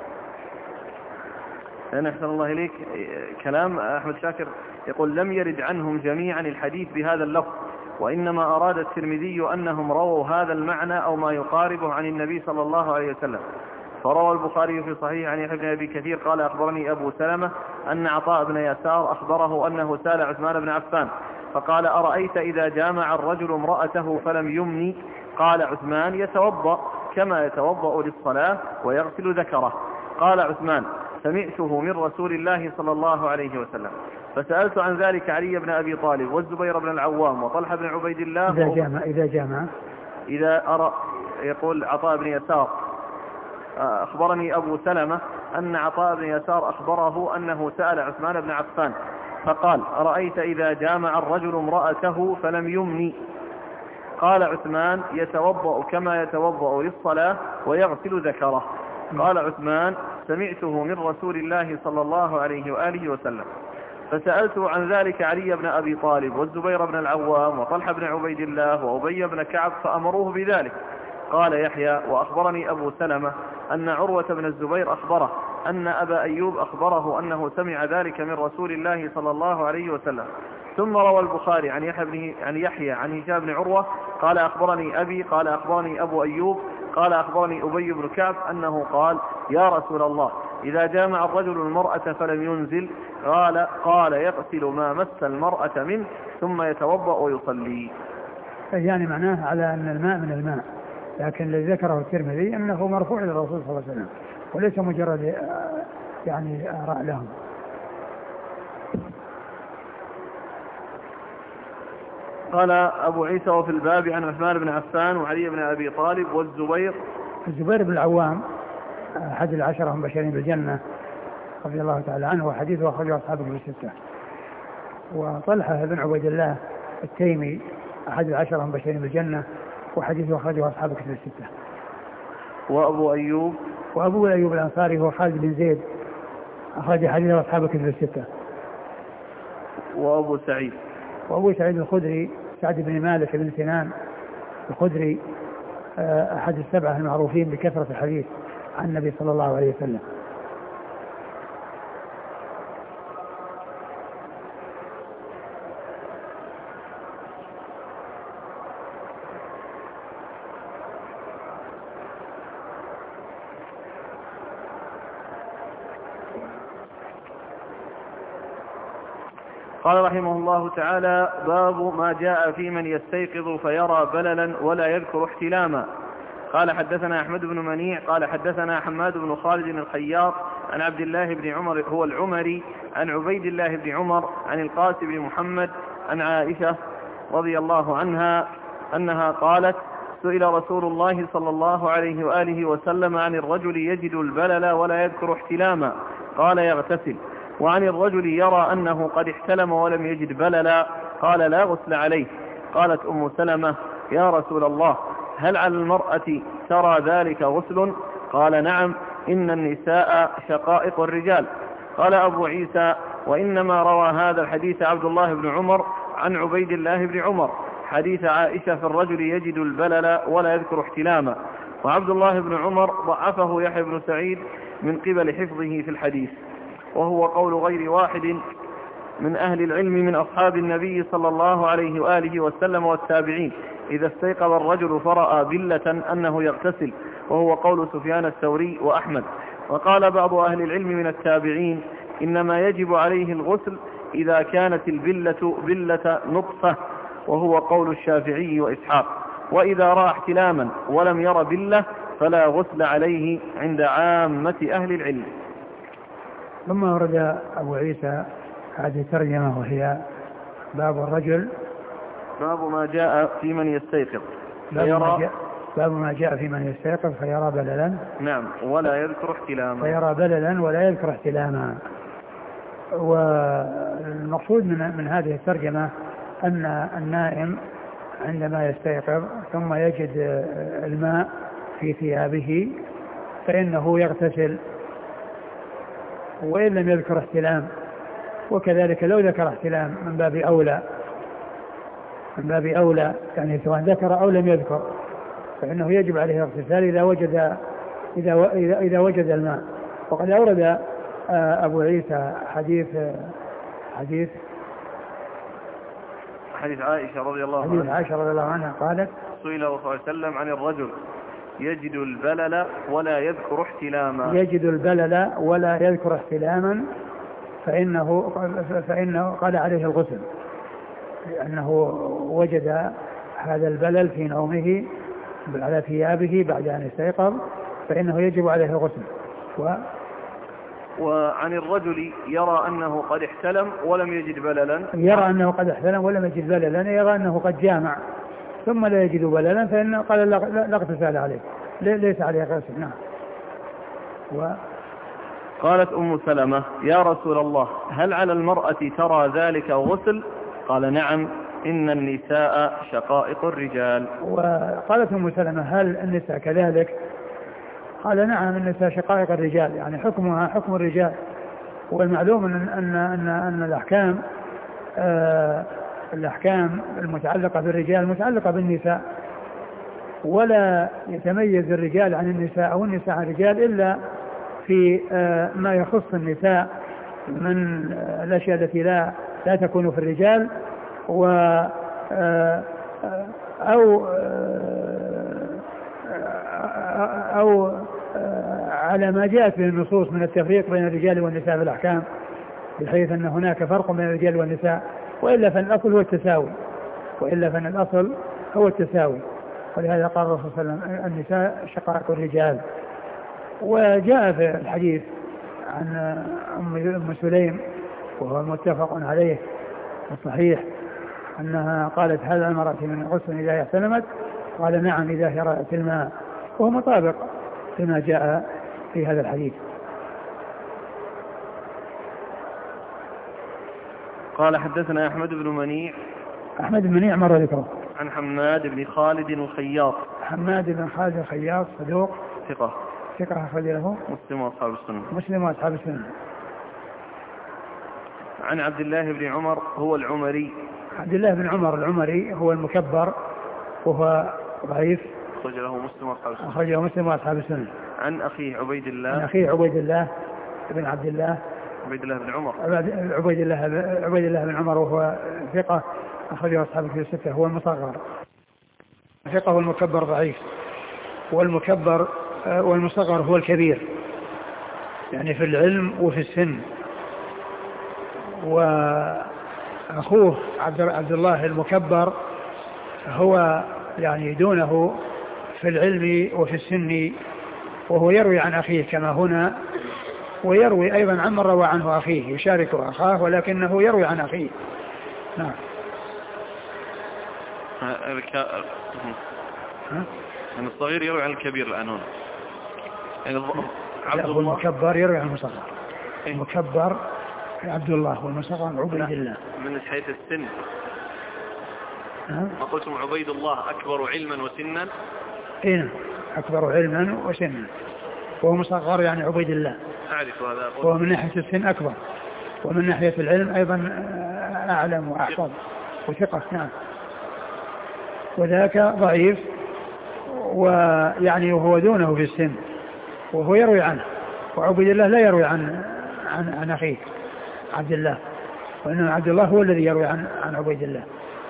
لأن أحسن الله إليك كلام أحمد شاكر يقول لم يرد عنهم جميعا الحديث بهذا اللفظ وإنما أراد الترمذي أنهم رووا هذا المعنى أو ما يقاربه عن النبي صلى الله عليه وسلم فروى البخاري في صحيح عن يحيى بن أبي كثير قال أخبرني أبو سلمة أن عطاء بن يسار أخبره أنه سأل عثمان بن عفان فقال أرأيت إذا جامع الرجل امرأته فلم يمني؟ قال عثمان يتوضأ كما يتوضأ للصلاة ويغسل ذكره. قال عثمان سمعته من رسول الله صلى الله عليه وسلم. فسألت عن ذلك علي بن أبي طالب والزبير بن العوام وطلحة بن عبيد الله. إذا جامع إذا جامع إذا أرى يقول عطاء بن يسار أخبرني أبو سلمة أن عطاء بن يسار أخبره أنه سأل عثمان بن عفان فقال أرأيت إذا جامع الرجل امرأته فلم يمني؟ قال عثمان يتوضأ كما يتوضأ للصلاة ويغسل ذكره. قال عثمان سمعته من رسول الله صلى الله عليه وآله وسلم. فسألت عن ذلك علي بن أبي طالب والزبير بن العوام وطلحة بن عبيد الله وأبي بن كعب فأمروه بذلك. قال يحيى وأخبرني أبو سلمة أن عروة بن الزبير أخبره أن أبا أيوب أخبره أنه سمع ذلك من رسول الله صلى الله عليه وسلم. ثم روى البخاري عن يحيى بن عن يحيى عن هشام بن عروة قال أخبرني أبي قال أخبرني أبو أيوب قال أخبرني أبي بن كعب أنه قال يا رسول الله إذا جامع الرجل المرأة فلم ينزل؟ قال قال يغسل ما مس المرأة منه ثم يتوضأ ويصلي. يعني معناه على أن الماء من الماء، لكن الذي ذكره الترمذي أنه مرفوع إلى الرسول صلى الله عليه وسلم وليس مجرد يعني آراء لهم. قال أبو عيسى وفي الباب عن عثمان بن عفان وعلي بن أبي طالب والزبير الزبير بن العوام أحد العشرة المبشرين بالجنة رضي الله تعالى عنه وحديثه أخرجه أصحابه في الستة. وطلحة بن عبيد الله التيمي أحد العشرة المبشرين بالجنة وحديثه أخرجه أصحابه في الستة. وأبو أيوب وأبو أيوب الأنصاري هو خالد بن زيد أخرج حديثه أصحابه في الستة. وأبو سعيد وأبو سعيد الخدري سعد بن مالك بن سنان الخدري أحد السبعة المعروفين بكثرة الحديث عن النبي صلى الله عليه وسلم. قال رحمه الله تعالى باب ما جاء في من يستيقظ فيرى بللا ولا يذكر احتلاما. قال حدثنا أحمد بن منيع قال حدثنا حماد بن خالد الخياط عن عبد الله بن عمر هو العمري عن عبيد الله بن عمر عن القاسم بن محمد عن عائشة رضي الله عنها أنها قالت سئل رسول الله صلى الله عليه وآله وسلم عن الرجل يجد البلل ولا يذكر احتلاما قال يغتسل، وعن الرجل يرى أنه قد احتلم ولم يجد بللا قال لا غسل عليه. قالت أم سلمة يا رسول الله هل على المرأة ترى ذلك غسل؟ قال نعم إن النساء شقائق الرجال. قال أبو عيسى وإنما روى هذا الحديث عبد الله بن عمر عن عبيد الله بن عمر حديث عائشة في الرجل يجد البلل ولا يذكر احتلاما، وعبد الله بن عمر ضعفه يحيى بن سعيد من قبل حفظه في الحديث، وهو قول غير واحد من أهل العلم من أصحاب النبي صلى الله عليه وآله وسلم والتابعين إذا استيقظ الرجل فرأى بلة أنه يغتسل، وهو قول سفيان الثوري وأحمد. وقال بعض أهل العلم من التابعين إنما يجب عليه الغسل إذا كانت البلة بلة نطفة، وهو قول الشافعي وإسحاق، وإذا رأى احتلاما ولم ير بلة فلا غسل عليه عند عامة أهل العلم. ثم ورد أبو عيسى هذه الترجمة وهي باب الرجل باب ما جاء في من يستيقظ باب ما جاء, باب ما جاء في من يستيقظ فيرى بللا نعم ولا يذكر احتلاما فيرى بللا ولا يذكر احتلاما. والمقصود من, من هذه الترجمة أن النائم عندما يستيقظ ثم يجد الماء في ثيابه فإنه يغتسل وإن لم يذكر احتلام، وكذلك لو ذكر احتلام من باب أولى من باب أولى يعني سواء ذكر أو لم يذكر فإنه يجب عليه الاغتسال إذا وجد إذا إذا وجد الماء. وقد أورد أبو عيسى حديث حديث حديث عائشة رضي الله عنها حديث عائشة رضي الله عنها قالت سئل صلى الله عليه وسلم عن الرجل يجد البلل ولا يذكر احتلاما يجد البلل ولا يذكر احتلاما فإنه, فإنه قال عليه الغسل، لأنه وجد هذا البلل في نومه على ثيابه بعد أن استيقظ، فإنه يجب عليه الغسل. و وعن الرجل يرى أنه قد احتلم ولم يجد بللا، يرى أنه قد احتلم ولم يجد بللا، يرى أنه قد جامع ثم لا يجد بللا، فإنه قال لا اغتسال عليه، ليس عليه غسل. نعم. و قالت أم سلمة يا رسول الله هل على المرأة ترى ذلك غسل؟ قال نعم إن النساء شقائق الرجال. وقالت أم سلمة هل النساء كذلك؟ قال نعم النساء شقائق الرجال، يعني حكمها حكم الرجال. والمعلوم أن, أن, أن, أن الأحكام آه الأحكام المتعلقة بالرجال متعلقة بالنساء، ولا يتميز الرجال عن النساء أو النساء عن الرجال إلا في آه ما يخص النساء من آه الأشياء التي لا لا تكون في الرجال، و آه أو أو على ما جاءت به النصوص من التفريق بين الرجال والنساء في الأحكام، بحيث أن هناك فرق بين الرجال والنساء، وإلا فالأصل هو التساوي، وإلا فإن الأصل هو التساوي. ولهذا قال الرسول صلى الله عليه وسلم النساء شقائق الرجال. وجاء في الحديث عن أم سليم وهو متفق عليه الصحيح أنها قالت هل المرأة من غسل إذا احتلمت؟ قال نعم إذا هي رأت الماء، وهو مطابق لما جاء في هذا الحديث. قال حدثنا أحمد بن منيع. أحمد بن منيع مر ذكره. عن حماد بن خالد الخياط. حماد بن خالد الخياط صدوق ثقة ثقة أخرج له مسلم وأصحاب السنة. مسلم وأصحاب السنة. عن عبد الله بن عمر هو العمري. عبد الله بن عمر العمري هو المكبر وهو ضعيف، أخرج له مسلم وأصحاب السنة. أخرج له مسلم وأصحاب السنة. عن أخيه عبيد الله. عن أخيه عبيد الله بن عبد الله عبيد الله بن عمر. عبيد الله عبيد الله بن عمر وهو ثقة أخرجه أصحاب الكتب الستة. هو المصغر ثقة، والمكبر ضعيف، والمكبر والمصغر هو الكبير يعني في العلم وفي السن. وأخوه عبد الله المكبر هو يعني دونه في العلم وفي السن، وهو يروي عن أخيه كما هنا، ويروي أيضا عن من روى عنه أخيه، يشارك أخاه ولكنه يروي عن أخيه. نعم. يعني الصغير يروي عن الكبير الآن هنا، يعني عبد الله المكبر يروي عن المصغر. المكبر عبد الله والمصغر عبيد الله. من حيث السن ما قلتم عبيد الله أكبر علما وسنا؟ إيه أكبر علما وسنا، وهو مصغر يعني عبيد الله. أعرف هذا. وهو من ناحية السن أكبر، ومن ناحية العلم أيضا أعلم وأحفظ وثقة. نعم. وذاك ضعيف ويعني وهو دونه في السن، وهو يروي عنه، وعبيد الله لا يروي عن عن, عن أخيه عبد الله، وإنما عبد الله هو الذي يروي عن عن عبيد الله.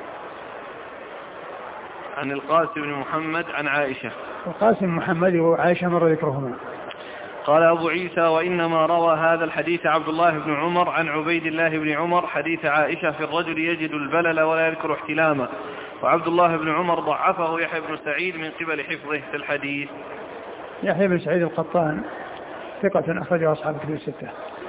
عن القاسم بن محمد عن عائشة. القاسم محمد وعائشة مر ذكرهما. قال أبو عيسى وإنما روى هذا الحديث عبد الله بن عمر عن عبيد الله بن عمر حديث عائشة في الرجل يجد البلل ولا يذكر احتلاما، وعبد الله بن عمر ضعفه يحيى بن سعيد من قبل حفظه في الحديث. يحيى بن سعيد القطان ثقة أخرجه أصحاب الكتب الستة.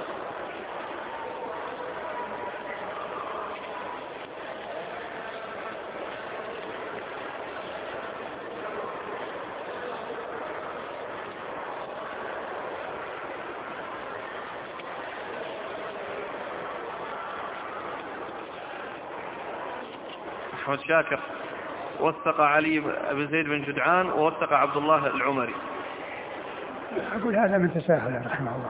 أحمد شاكر وثق علي بن زيد بن جدعان ووثق عبد الله العمري. أقول هذا من تساهل رحمه الله.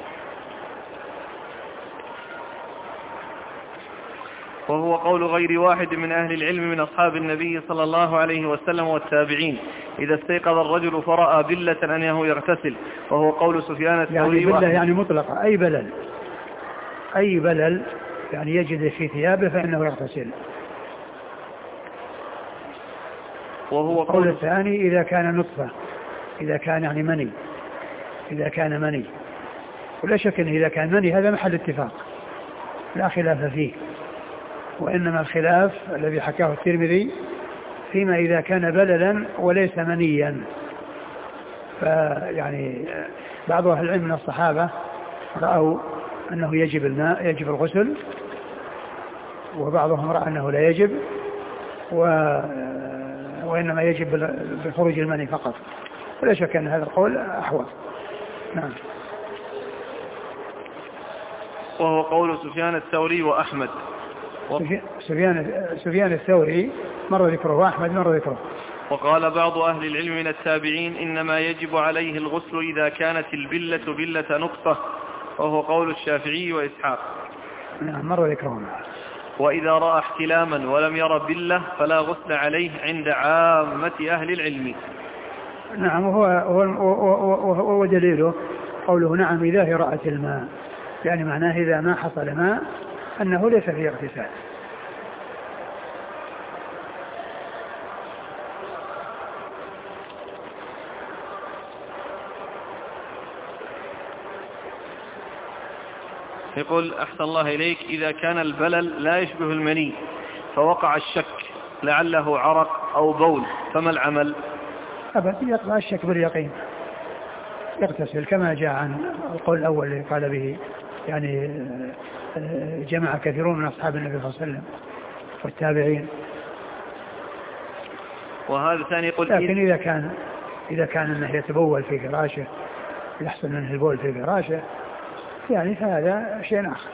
وهو قول غير واحد من أهل العلم من أصحاب النبي صلى الله عليه وسلم والتابعين إذا استيقظ الرجل فرأى بلة أنه يغتسل، وهو قول سفيان الثوري. يعني بلة يعني مطلقة، أي بلل أي بلل يعني يجد في ثيابه فإنه يغتسل. وهو قول الثاني إذا كان نطفة إذا كان يعني مني، إذا كان مني. ولا شك أنه إذا كان مني هذا محل اتفاق لا خلاف فيه، وإنما الخلاف الذي حكاه الترمذي فيما إذا كان بللا وليس منيا. فيعني بعض أهل العلم من الصحابة رأوا أنه يجب الماء يجب الغسل، وبعضهم رأى أنه لا يجب و... وإنما يجب بخروج المني فقط. ولا شك أن هذا القول أحوط. نعم. وهو قول سفيان الثوري وأحمد. و... سفيان سفيان الثوري مر ذكره، وأحمد مر ذكره. وقال بعض أهل العلم من التابعين إنما يجب عليه الغسل إذا كانت البلة بلة نقطة، وهو قول الشافعي وإسحاق. نعم مر ذكره. وإذا رأى احتلاما ولم ير بلة فلا غسل عليه عند عامة أهل العلم. نعم. وهو, وهو, وهو دليله قوله نعم إذا رأت الماء، يعني معناه إذا ما حصل ماء أنه ليس فيه اغتسال. يقول أحسن الله إليك إذا كان البلل لا يشبه المني فوقع الشك لعله عرق أو بول فما العمل؟ أبدا يقع الشك باليقين يغتسل كما جاء عن القول الأول اللي قال به يعني جمع كثيرون من أصحاب النبي صلى الله عليه وسلم والتابعين. وهذا ثاني يقول لكن إذا كان إذا كان أنه يتبول في فراشه يحصل منه البول في فراشه يعني فهذا شيء آخر.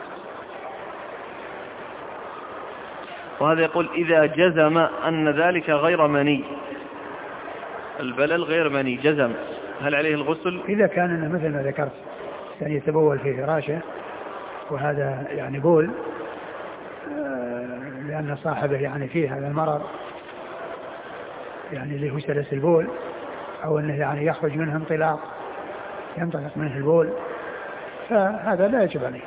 وهذا يقول إذا جزم أن ذلك غير مني، البلل غير مني جزم، هل عليه الغسل؟ إذا كان أنه مثل ما ذكرت يعني يتبول في فراشه وهذا يعني بول لأن صاحبه يعني فيه هذا المرض يعني اللي هو سلس البول، أو أنه يعني يخرج منه انطلاق ينطلق منه البول، فهذا لا يجب عليه.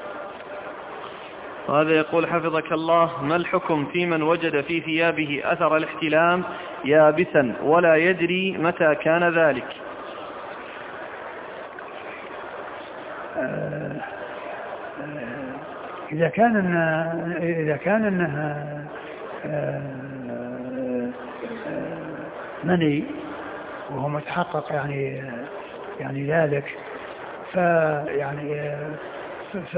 وهذا يقول حفظك الله ما الحكم في من وجد في ثيابه أثر الاحتلام يابسا ولا يدري متى كان ذلك؟ آه آه إذا كان إنه إذا كان إنه آه مني وهو متحقق يعني يعني ذلك فيعني ف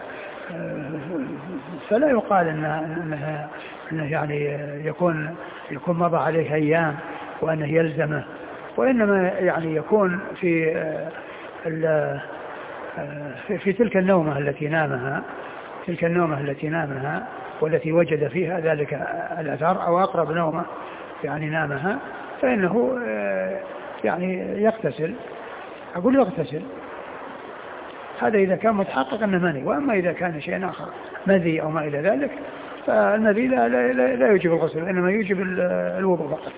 فلا يقال انه انه, إنه يعني يكون يكون مضى عليه ايام وانه يلزمه، وانما يعني يكون في في, في تلك النومه التي نامها تلك النومه التي نامها والتي وجد فيها ذلك الاثر او اقرب نومه يعني نامها، فانه يعني يغتسل. اقول يغتسل هذا إذا كان متحقق أنه مني. وأما إذا كان شيء آخر مذي أو ما إلى ذلك فالمذي لا, لا, لا, لا يجب الغسل، إنما يجب الوضوء فقط.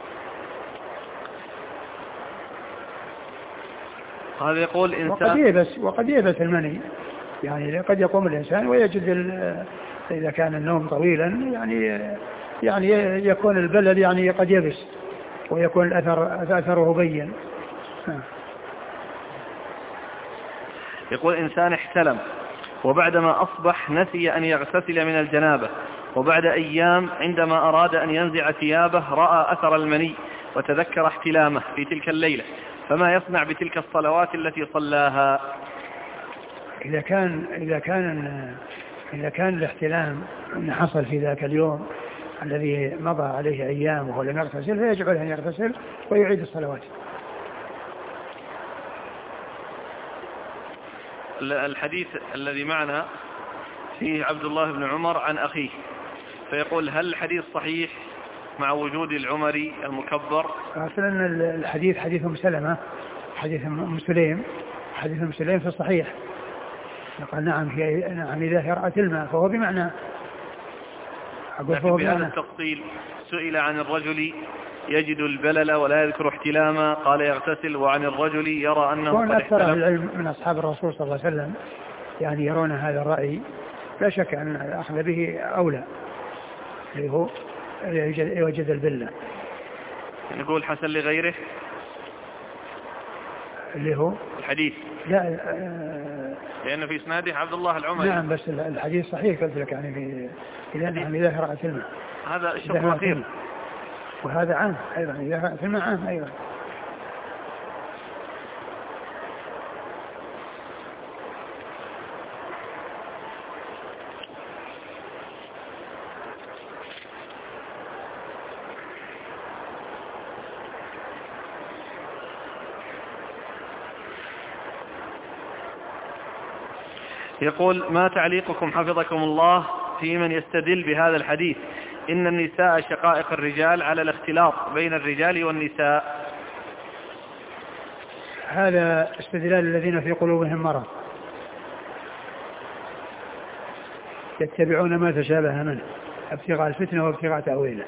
هذا يقول إنسان وقد يبس وقد يبس المني، يعني قد يقوم الإنسان ويجد إذا كان النوم طويلا يعني يعني يكون البلد يعني قد يبس ويكون الأثر أثره بين. يقول إنسان احتلم وبعدما أصبح نسي أن يغتسل من الجنابة، وبعد أيام عندما أراد أن ينزع ثيابه رأى أثر المني وتذكر احتلامه في تلك الليلة، فما يصنع بتلك الصلوات التي صلاها؟ إذا كان إذا كان إذا كان الاحتلام أن حصل في ذاك اليوم الذي مضى عليه أيام وهو لم يغتسل فيجب عليه أن يغتسل ويعيد الصلوات. الحديث الذي معنا فيه عبد الله بن عمر عن أخيه، فيقول هل الحديث صحيح مع وجود العمري المكبر؟ أصلا الحديث حديث أم سلمة حديث أم سليم حديث أم سليم في الصحيح قال نعم هي نعم إذا رأت الماء فهو بمعنى. أقول فهو بهذا التفصيل سئل عن الرجل يجد البلل ولا يذكر احتلاما قال يغتسل، وعن الرجل يرى أنه قد احتلم. أكثر العلم من أصحاب الرسول صلى الله عليه وسلم يعني يرون هذا الرأي، لا شك أن الأخذ به أولى اللي هو يوجد البلة. نقول حسن لغيره اللي هو الحديث. لا آه لأن في إسناده عبد الله العمري. نعم بس الحديث صحيح قلت لك يعني في لأنه إذا رأت الماء هذا الشرط الأخير، وهذا عام أيضا إذا رأت الماء عام أيضا. يقول: ما تعليقكم حفظكم الله في من يستدل بهذا الحديث إن النساء شقائق الرجال على الاختلاط بين الرجال والنساء؟ هذا استدلال الذين في قلوبهم مرض يتبعون ما تشابه منه ابتغاء الفتنة وابتغاء تأويله.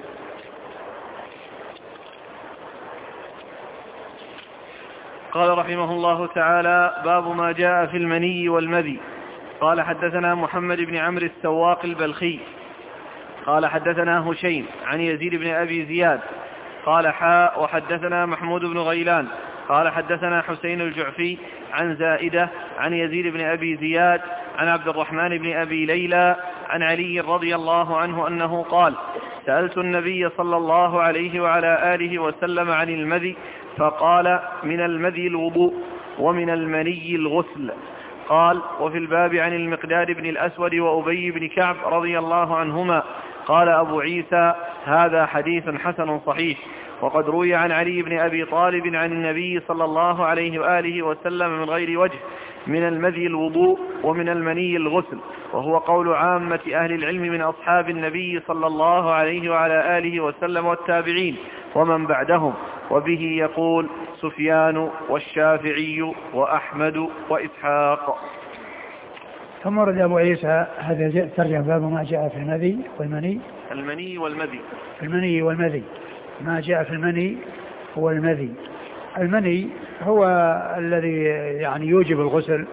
قال رحمه الله تعالى: باب ما جاء في المني والمذي. قال: حدثنا محمد بن عمرو السواق البلخي قال: حدثنا هشيم عن يزيد بن أبي زياد قال: حاء وحدثنا محمود بن غيلان قال: حدثنا حسين الجعفي عن زائدة عن يزيد بن أبي زياد عن عبد الرحمن بن أبي ليلى عن علي رضي الله عنه أنه قال: سألت النبي صلى الله عليه وعلى آله وسلم عن المذي فقال: من المذي الوضوء ومن المني الغسل. قال: وفي الباب عن المقداد بن الأسود وأبي بن كعب رضي الله عنهما. قال أبو عيسى: هذا حديث حسن صحيح. وقد روي عن علي بن أبي طالب عن النبي صلى الله عليه وآله وسلم من غير وجه: من المذي الوضوء ومن المني الغسل، وهو قول عامة أهل العلم من أصحاب النبي صلى الله عليه وعلى آله وسلم والتابعين ومن بعدهم، وبه يقول سفيان والشافعي وأحمد وإسحاق. ثم ورد أبو عيسى هذا ترجم باب ما جاء في المذي والمني المني والمذي المني والمذي ما جاء في المني والمذي. المني هو الذي يعني يوجب الغسل،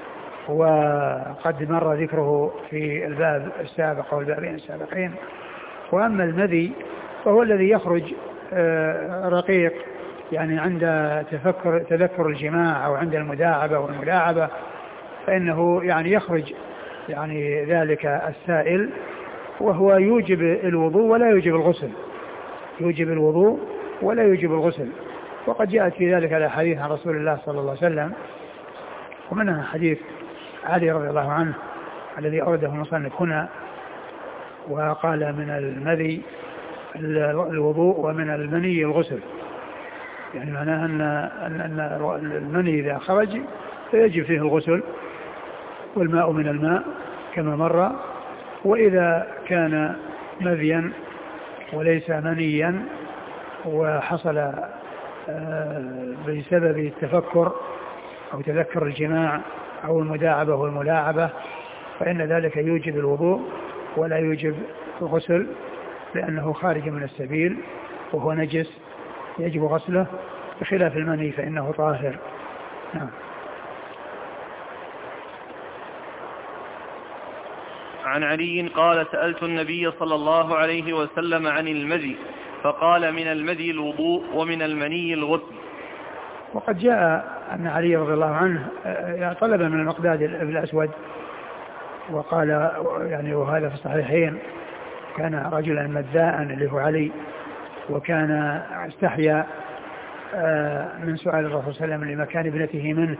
وقد مر ذكره في الباب السابق أو البابين السابقين. وأما المذي فهو الذي يخرج رقيق يعني عند تفكر تذكر الجماع أو عند المداعبة والملاعبة، فإنه يعني يخرج يعني ذلك السائل، وهو يوجب الوضوء ولا يوجب الغسل يوجب الوضوء ولا يوجب الغسل. وقد جاءت في ذلك الأحاديث عن رسول الله صلى الله عليه وسلم، ومنها حديث علي رضي الله عنه الذي أورده المصنف هنا، وقال: من المذي الوضوء ومن المني الغسل. يعني معناه أن أن المني إذا خرج فيجب فيه الغسل، والماء من الماء كما مر. وإذا كان مذيا وليس منيا وحصل بسبب التفكر أو تذكر الجماع أو المداعبة والملاعبة، فإن ذلك يوجب الوضوء ولا يوجب الغسل، لأنه خارج من السبيل وهو نجس يجب غسله، بخلاف المني فإنه طاهر. نعم. عن علي قال: سألت النبي صلى الله عليه وسلم عن المذي فقال: من المذي الوضوء ومن المني الغسل. وقد جاء أن علي رضي الله عنه طلب من المقداد الأسود وقال يعني، وهذا في الصحيحين، كان رجلا مذاء اللي هو علي، وكان استحيا من سؤال الرسول صلى الله عليه وسلم لمكان ابنته منه،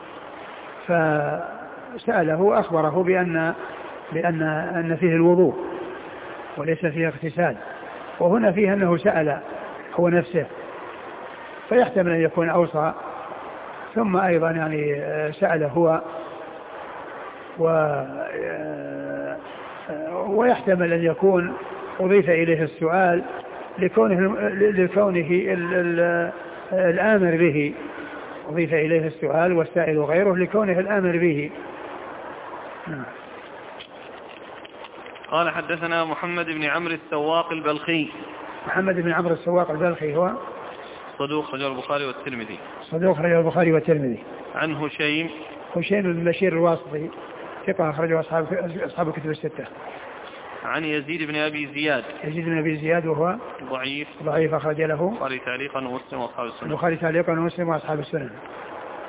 فسأله وأخبره بأن لأن أن فيه الوضوء وليس فيه اغتسال، وهنا فيه أنه سأل هو نفسه، فيحتمل أن يكون أوصى، ثم أيضا يعني سأل هو و ويحتمل أن يكون أضيف إليه السؤال لكونه, لكونه ال ال الآمر به، أضيف إليه السؤال والسائل غيره لكونه الآمر به. نعم. قال: حدثنا محمد بن عمرو السواق البلخي. محمد بن عمرو السواق البلخي هو صدوق رجل البخاري والترمذي. صدوق رجل البخاري والترمذي. عن هشيم هشيم بن بشير الواسطي ثقة أخرجه أصحاب أصحاب الكتب الستة. عن يزيد بن أبي زياد. يزيد بن أبي زياد وهو ضعيف ضعيف أخرج له البخاري تعليقا ومسلم وأصحاب السنن. البخاري تعليقا ومسلم وأصحاب السنن.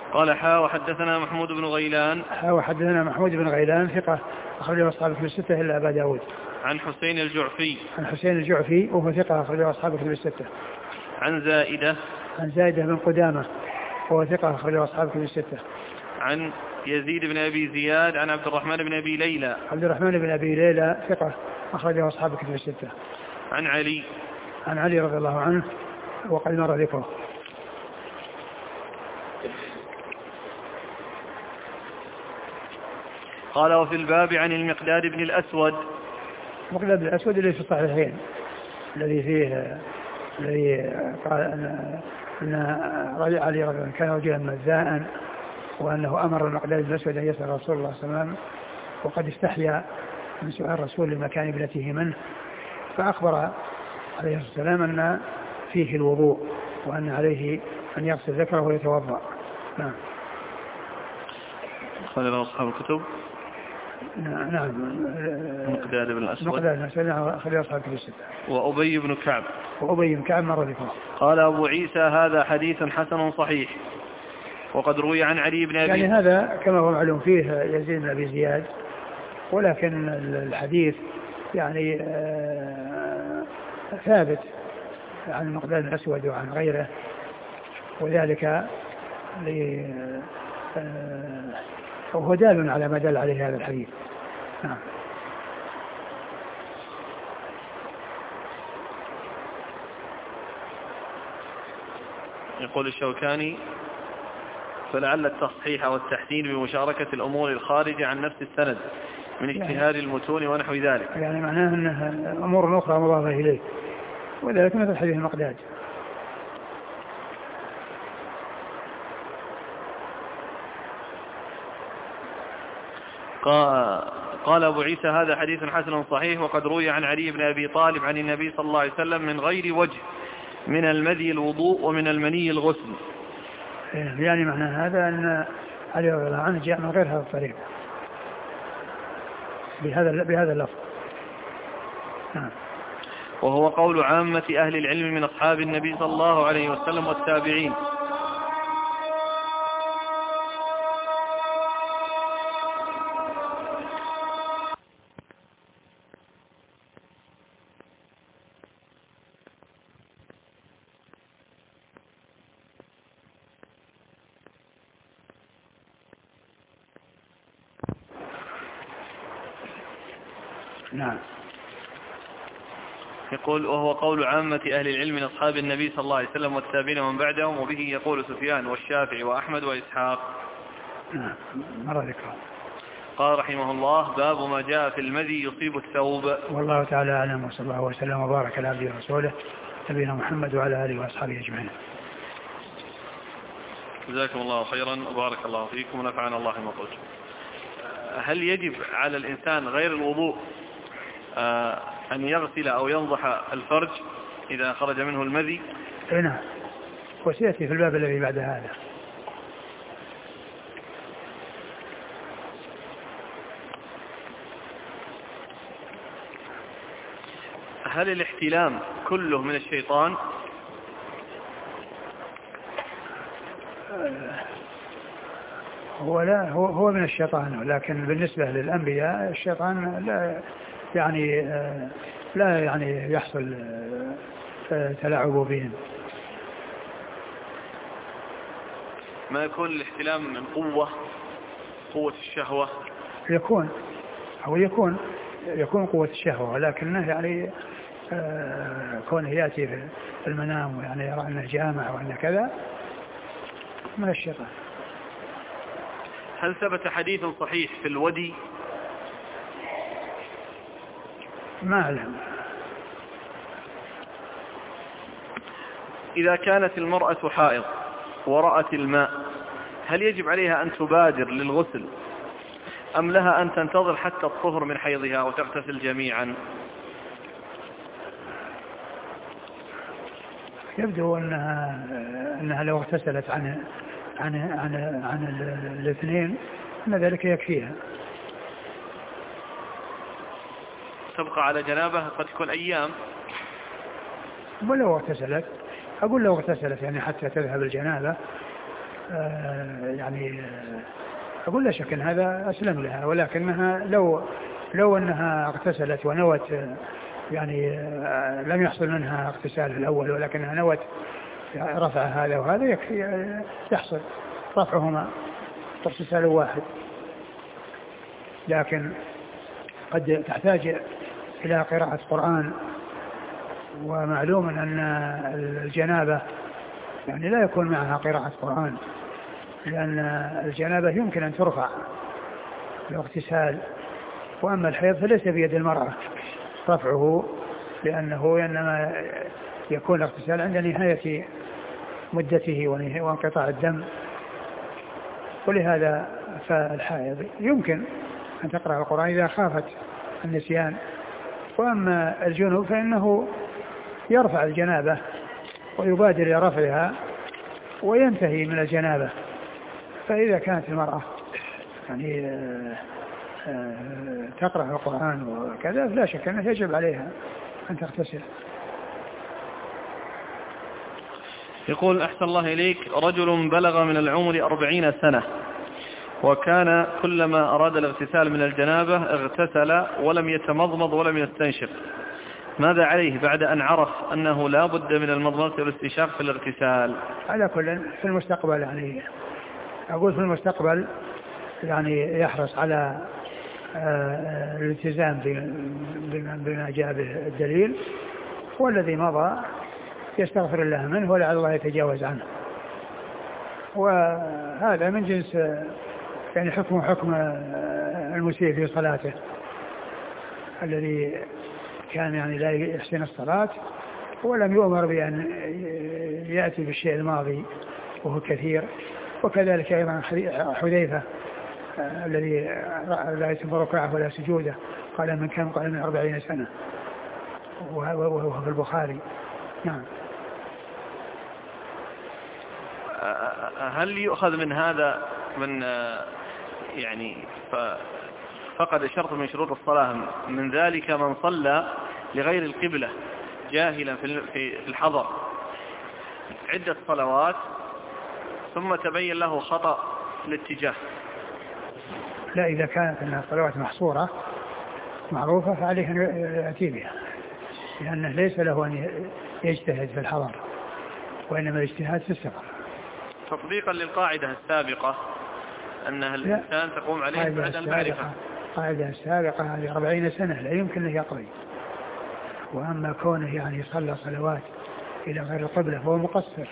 قال حا وحدثنا محمود بن غيلان حا وحدثنا محمود بن غيلان ثقة أخرجه أصحاب الكتب الستة إلا أبا داود. عن حسين الجعفي عن حسين الجعفي وهو ثقة أخرجه أصحاب الكتب الستة. عن زائدة عن زائدة بن قدامة وهو ثقة أخرجه أصحاب الكتب الستة. عن يزيد بن أبي زياد عن عبد الرحمن بن أبي ليلى عبد الرحمن بن أبي ليلى ثقة أخرجه أصحاب الكتب الستة. عن علي عن علي رضي الله عنه وقد مر ذكره. قال وفي الباب عن المقداد بن الأسود. المقداد بن الأسود الذي في الصحيحين الذي فيه الذي قال أن أن علي رضي الله عنه كان رجلا مزاء وأنه أمر المقداد بن الأسود أن يسأل رسول الله صلى الله عليه وسلم وقد استحيا من سؤال الرسول لمكان ابنته منه فأخبر عليه الصلاة والسلام أن فيه الوضوء وأن عليه أن يغسل ذكره ويتوضأ. نعم. قال له أصحاب الكتب. نعم. مقداد بن الأسود. مقداد بن الأسود أخرجه أصحاب الكتب الستة. وأبي بن كعب. وأبي بن كعب مر ذكره. قال أبو عيسى هذا حديث حسن صحيح وقد روي عن علي بن أبي. يعني هذا كما هو معلوم فيه يزيد بن أبي زياد ولكن الحديث يعني ثابت عن المقداد بن الأسود وعن غيره وذلك وهو دال على ما دل عليه هذا الحديث. نعم. يقول الشوكاني فلعل التصحيح والتحسين بمشاركة الأمور الخارجة عن نفس السند من اجتهاد المتون ونحو ذلك. يعني معناه أنها أمور أخرى مضافة إليه وذلك مثل حديث المقداد. قال أبو عيسى هذا حديث حسن صحيح وقد روي عن علي بن أبي طالب عن النبي صلى الله عليه وسلم من غير وجه من المذي الوضوء ومن المني الغسل. يعني معنى هذا أن علي رضي الله عنه جاء من غير هذا الطريق بهذا بهذا اللفظ. نعم. وهو قول عامة أهل العلم من أصحاب النبي صلى الله عليه وسلم والتابعين. نعم. يقول وهو قول عامة أهل العلم من أصحاب النبي صلى الله عليه وسلم والتابعين ومن بعدهم وبه يقول سفيان والشافعي وأحمد وإسحاق. نعم. مرة ذكره. قال رحمه الله باب ما جاء في المذي يصيب الثوب. والله تعالى أعلم وصلى الله وسلم وبارك على عبده ورسوله نبينا محمد وعلى آله وأصحابه أجمعين. جزاكم الله خيرا وبارك الله فيكم ونفعنا الله ما قلت. هل يجب على الإنسان غير الوضوء أن يغسل أو ينضح الفرج إذا خرج منه المذي؟ نعم. وسيأتي في الباب الذي بعد هذا. هل الاحتلام كله من الشيطان؟ هو لا هو هو من الشيطان لكن بالنسبة للأنبياء الشيطان لا يعني لا يعني يحصل تلاعب بهم. ما يكون الاحتلام من قوة قوة الشهوة؟ يكون أو يكون يكون قوة الشهوة ولكنه يعني كونه يأتي في المنام ويعني يرى أنه جامع وأنه كذا من الشيطان. هل ثبت حديث صحيح في الودي؟ ما أعلم. إذا كانت المرأة حائض ورأت الماء هل يجب عليها أن تبادر للغسل أم لها أن تنتظر حتى الطهر من حيضها وتغتسل جميعا؟ يبدو أنها, أنها لو اغتسلت عن عن عن عن الاثنين أن ذلك يكفيها. تبقى على جنابه قد تكون أيام. ولو اغتسلت أقول لو اغتسلت يعني حتى تذهب الجنابة يعني أقول لا شك أن هذا أسلم لها، ولكنها لو لو أنها اغتسلت ونوت يعني لم يحصل منها اغتسال الأول ولكنها نوت رفع هذا وهذا يكفي يحصل رفعهما اغتسال واحد. لكن قد تحتاج إلى قراءة قرآن، ومعلوم أن الجنابة يعني لا يكون معها قراءة قرآن، لأن الجنابة يمكن أن ترفع بالاغتسال، وأما الحيض فليس بيد المرأة رفعه، لأنه إنما يكون الاغتسال عند نهاية مدته وانقطاع الدم. ولهذا فالحائض يمكن أن تقرأ القرآن إذا خافت النسيان، وأما الجنوب فإنه يرفع الجنابة ويبادر إلى رفعها وينتهي من الجنابة. فإذا كانت المرأة يعني تقرأ القرآن وكذا لا شك أنه يجب عليها أن تغتسل. يقول أحسن الله إليك، رجل بلغ من العمر أربعين سنة وكان كلما أراد الاغتسال من الجنابة اغتسل ولم يتمضمض ولم يستنشق، ماذا عليه بعد أن عرف أنه لا بد من المضمضة والاستنشاق في الاغتسال؟ على كل في المستقبل يعني أقول في المستقبل يعني يحرص على الالتزام بما جاء به الدليل، والذي مضى يستغفر الله منه ولعل الله يتجاوز عنه. وهذا من جنس يعني حكم حكم المسيء في صلاته الذي كان يعني لا يحسن الصلاة ولم يؤمر بأن يأتي بالشيء الماضي وهو كثير. وكذلك أيضا حذيفة الذي لا يتم ركعه ولا سجوده قال من كان قال من أربعين سنة وهو في البخاري. نعم. هل يؤخذ من هذا من يعني فقد شرط من شروط الصلاة من ذلك من صلى لغير القبلة جاهلا في الحضر عدة صلوات ثم تبين له خطأ الاتجاه؟ لا، إذا كانت أنها صلوات محصورة معروفة فعليه أن يأتي بها، لأنه ليس له أن يجتهد في الحضر وإنما الاجتهاد في السفر. تطبيقا للقاعدة السابقة أنها الإنسان تقوم عليه بعد المعرفة. قاعدة السابقة هذه أربعين سنة لا يمكن أن يقضي، وأما كونه يعني صلى صلوات إلى غير القبلة فهو مقصر.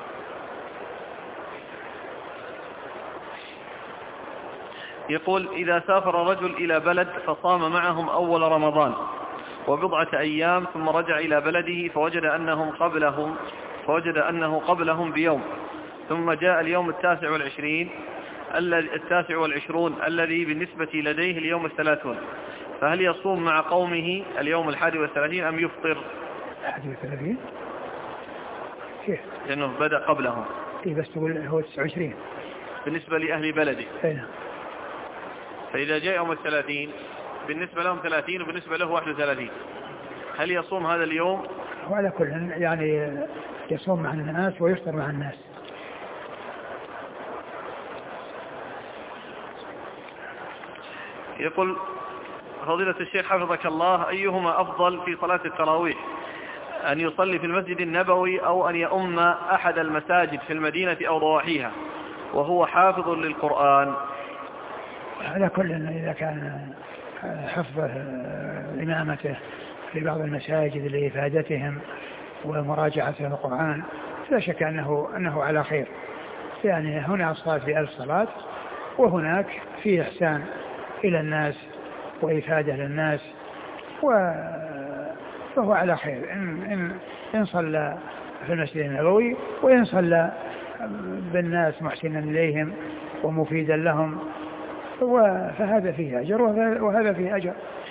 يقول إذا سافر رجل إلى بلد فصام معهم أول رمضان وبضعة أيام ثم رجع إلى بلده فوجد أنهم قبلهم فوجد أنه قبلهم بيوم، ثم جاء اليوم التاسع والعشرين التاسع والعشرون الذي بالنسبة لديه اليوم الثلاثون، فهل يصوم مع قومه اليوم الحادي والثلاثين أم يفطر؟ الحادي والثلاثين كيف؟ لأنه بدأ قبلهم. إيه بس تقول هو تسعة وعشرين بالنسبة لأهل بلده. أيه. فإذا جاء يوم الثلاثين بالنسبة لهم ثلاثين وبالنسبة له واحد وثلاثين، هل يصوم هذا اليوم؟ وعلى كل يعني يصوم مع الناس ويفطر مع الناس. يقول فضيلة الشيخ حفظك الله، أيهما أفضل في صلاة التراويح، أن يصلي في المسجد النبوي أو أن يؤم أحد المساجد في المدينة أو ضواحيها وهو حافظ للقرآن؟ على كل إذا كان حفظه إمامته في بعض المساجد لإفادتهم ومراجعة القرآن لا شك أنه, أنه على خير، يعني هنا الصلاة في ألف صلاة وهناك في إحسان إلى الناس وإفادة للناس، فهو على خير إن, إن, إن صلى في المسجد النبوي وإن صلى بالناس محسنا إليهم ومفيدا لهم فهذا فيه أجر وهذا فيه أجر.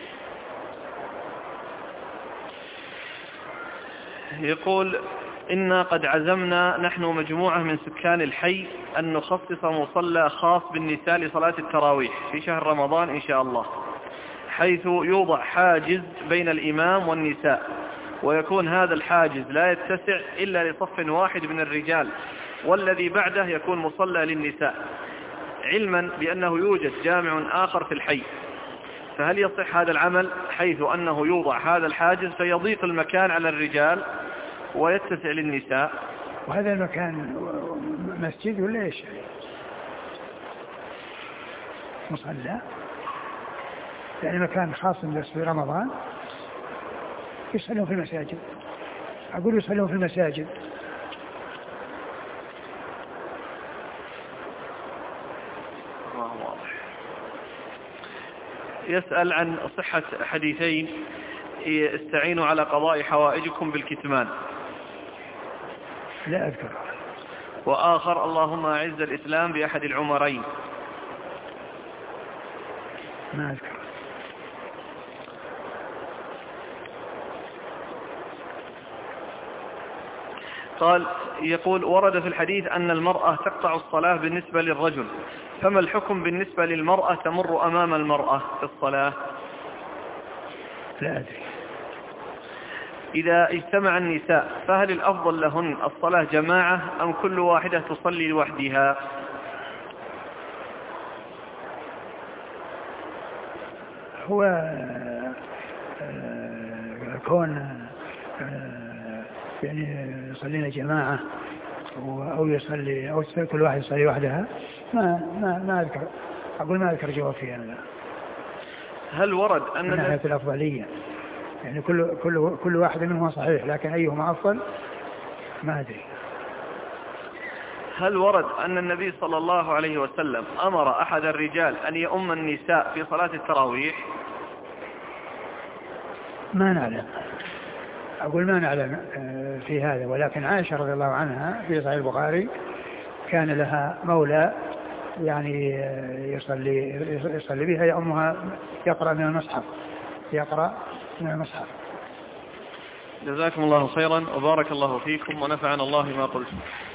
يقول إنا قد عزمنا نحن مجموعة من سكان الحي أن نخصص مصلى خاص بالنساء لصلاة التراويح في شهر رمضان إن شاء الله، حيث يوضع حاجز بين الإمام والنساء، ويكون هذا الحاجز لا يتسع إلا لصف واحد من الرجال والذي بعده يكون مصلى للنساء، علما بأنه يوجد جامع آخر في الحي، فهل يصح هذا العمل حيث أنه يوضع هذا الحاجز فيضيق المكان على الرجال ويتسع للنساء؟ وهذا المكان مسجد ولا ايش؟ مصلى يعني مكان خاص بس في رمضان يصلون في المساجد، أقول يصلون في المساجد. يسأل عن صحة حديثين: استعينوا على قضاء حوائجكم بالكتمان، لا أذكر. وآخر: اللهم أعز الإسلام بأحد العمرين، ما أذكر. قال يقول: ورد في الحديث أن المرأة تقطع الصلاة بالنسبة للرجل، فما الحكم بالنسبة للمرأة تمر أمام المرأة في الصلاة؟ لا أدري. إذا اجتمع النساء فهل الأفضل لهن الصلاة جماعة أم كل واحدة تصلي لوحدها؟ هو كون يعني يصلينا جماعة أو يصلي أو كل واحد يصلي وحدها، ما ما ما أذكر، أقول ما أذكر جواب فيها أنا. هل ورد أن من ناحية الأفضلية يعني كل كل كل واحد منهما صحيح، لكن أيهما أفضل ما أدري. هل ورد أن النبي صلى الله عليه وسلم أمر أحد الرجال أن يؤم النساء في صلاة التراويح؟ ما نعلم، أقول ما نعلم في هذا، ولكن عائشة رضي الله عنها في صحيح البخاري كان لها مولى يعني يصلي يصلي بها يأمها، يقرأ من المصحف يقرأ من المصحف. جزاكم الله خيرا وبارك الله فيكم ونفعنا الله ما قلتم.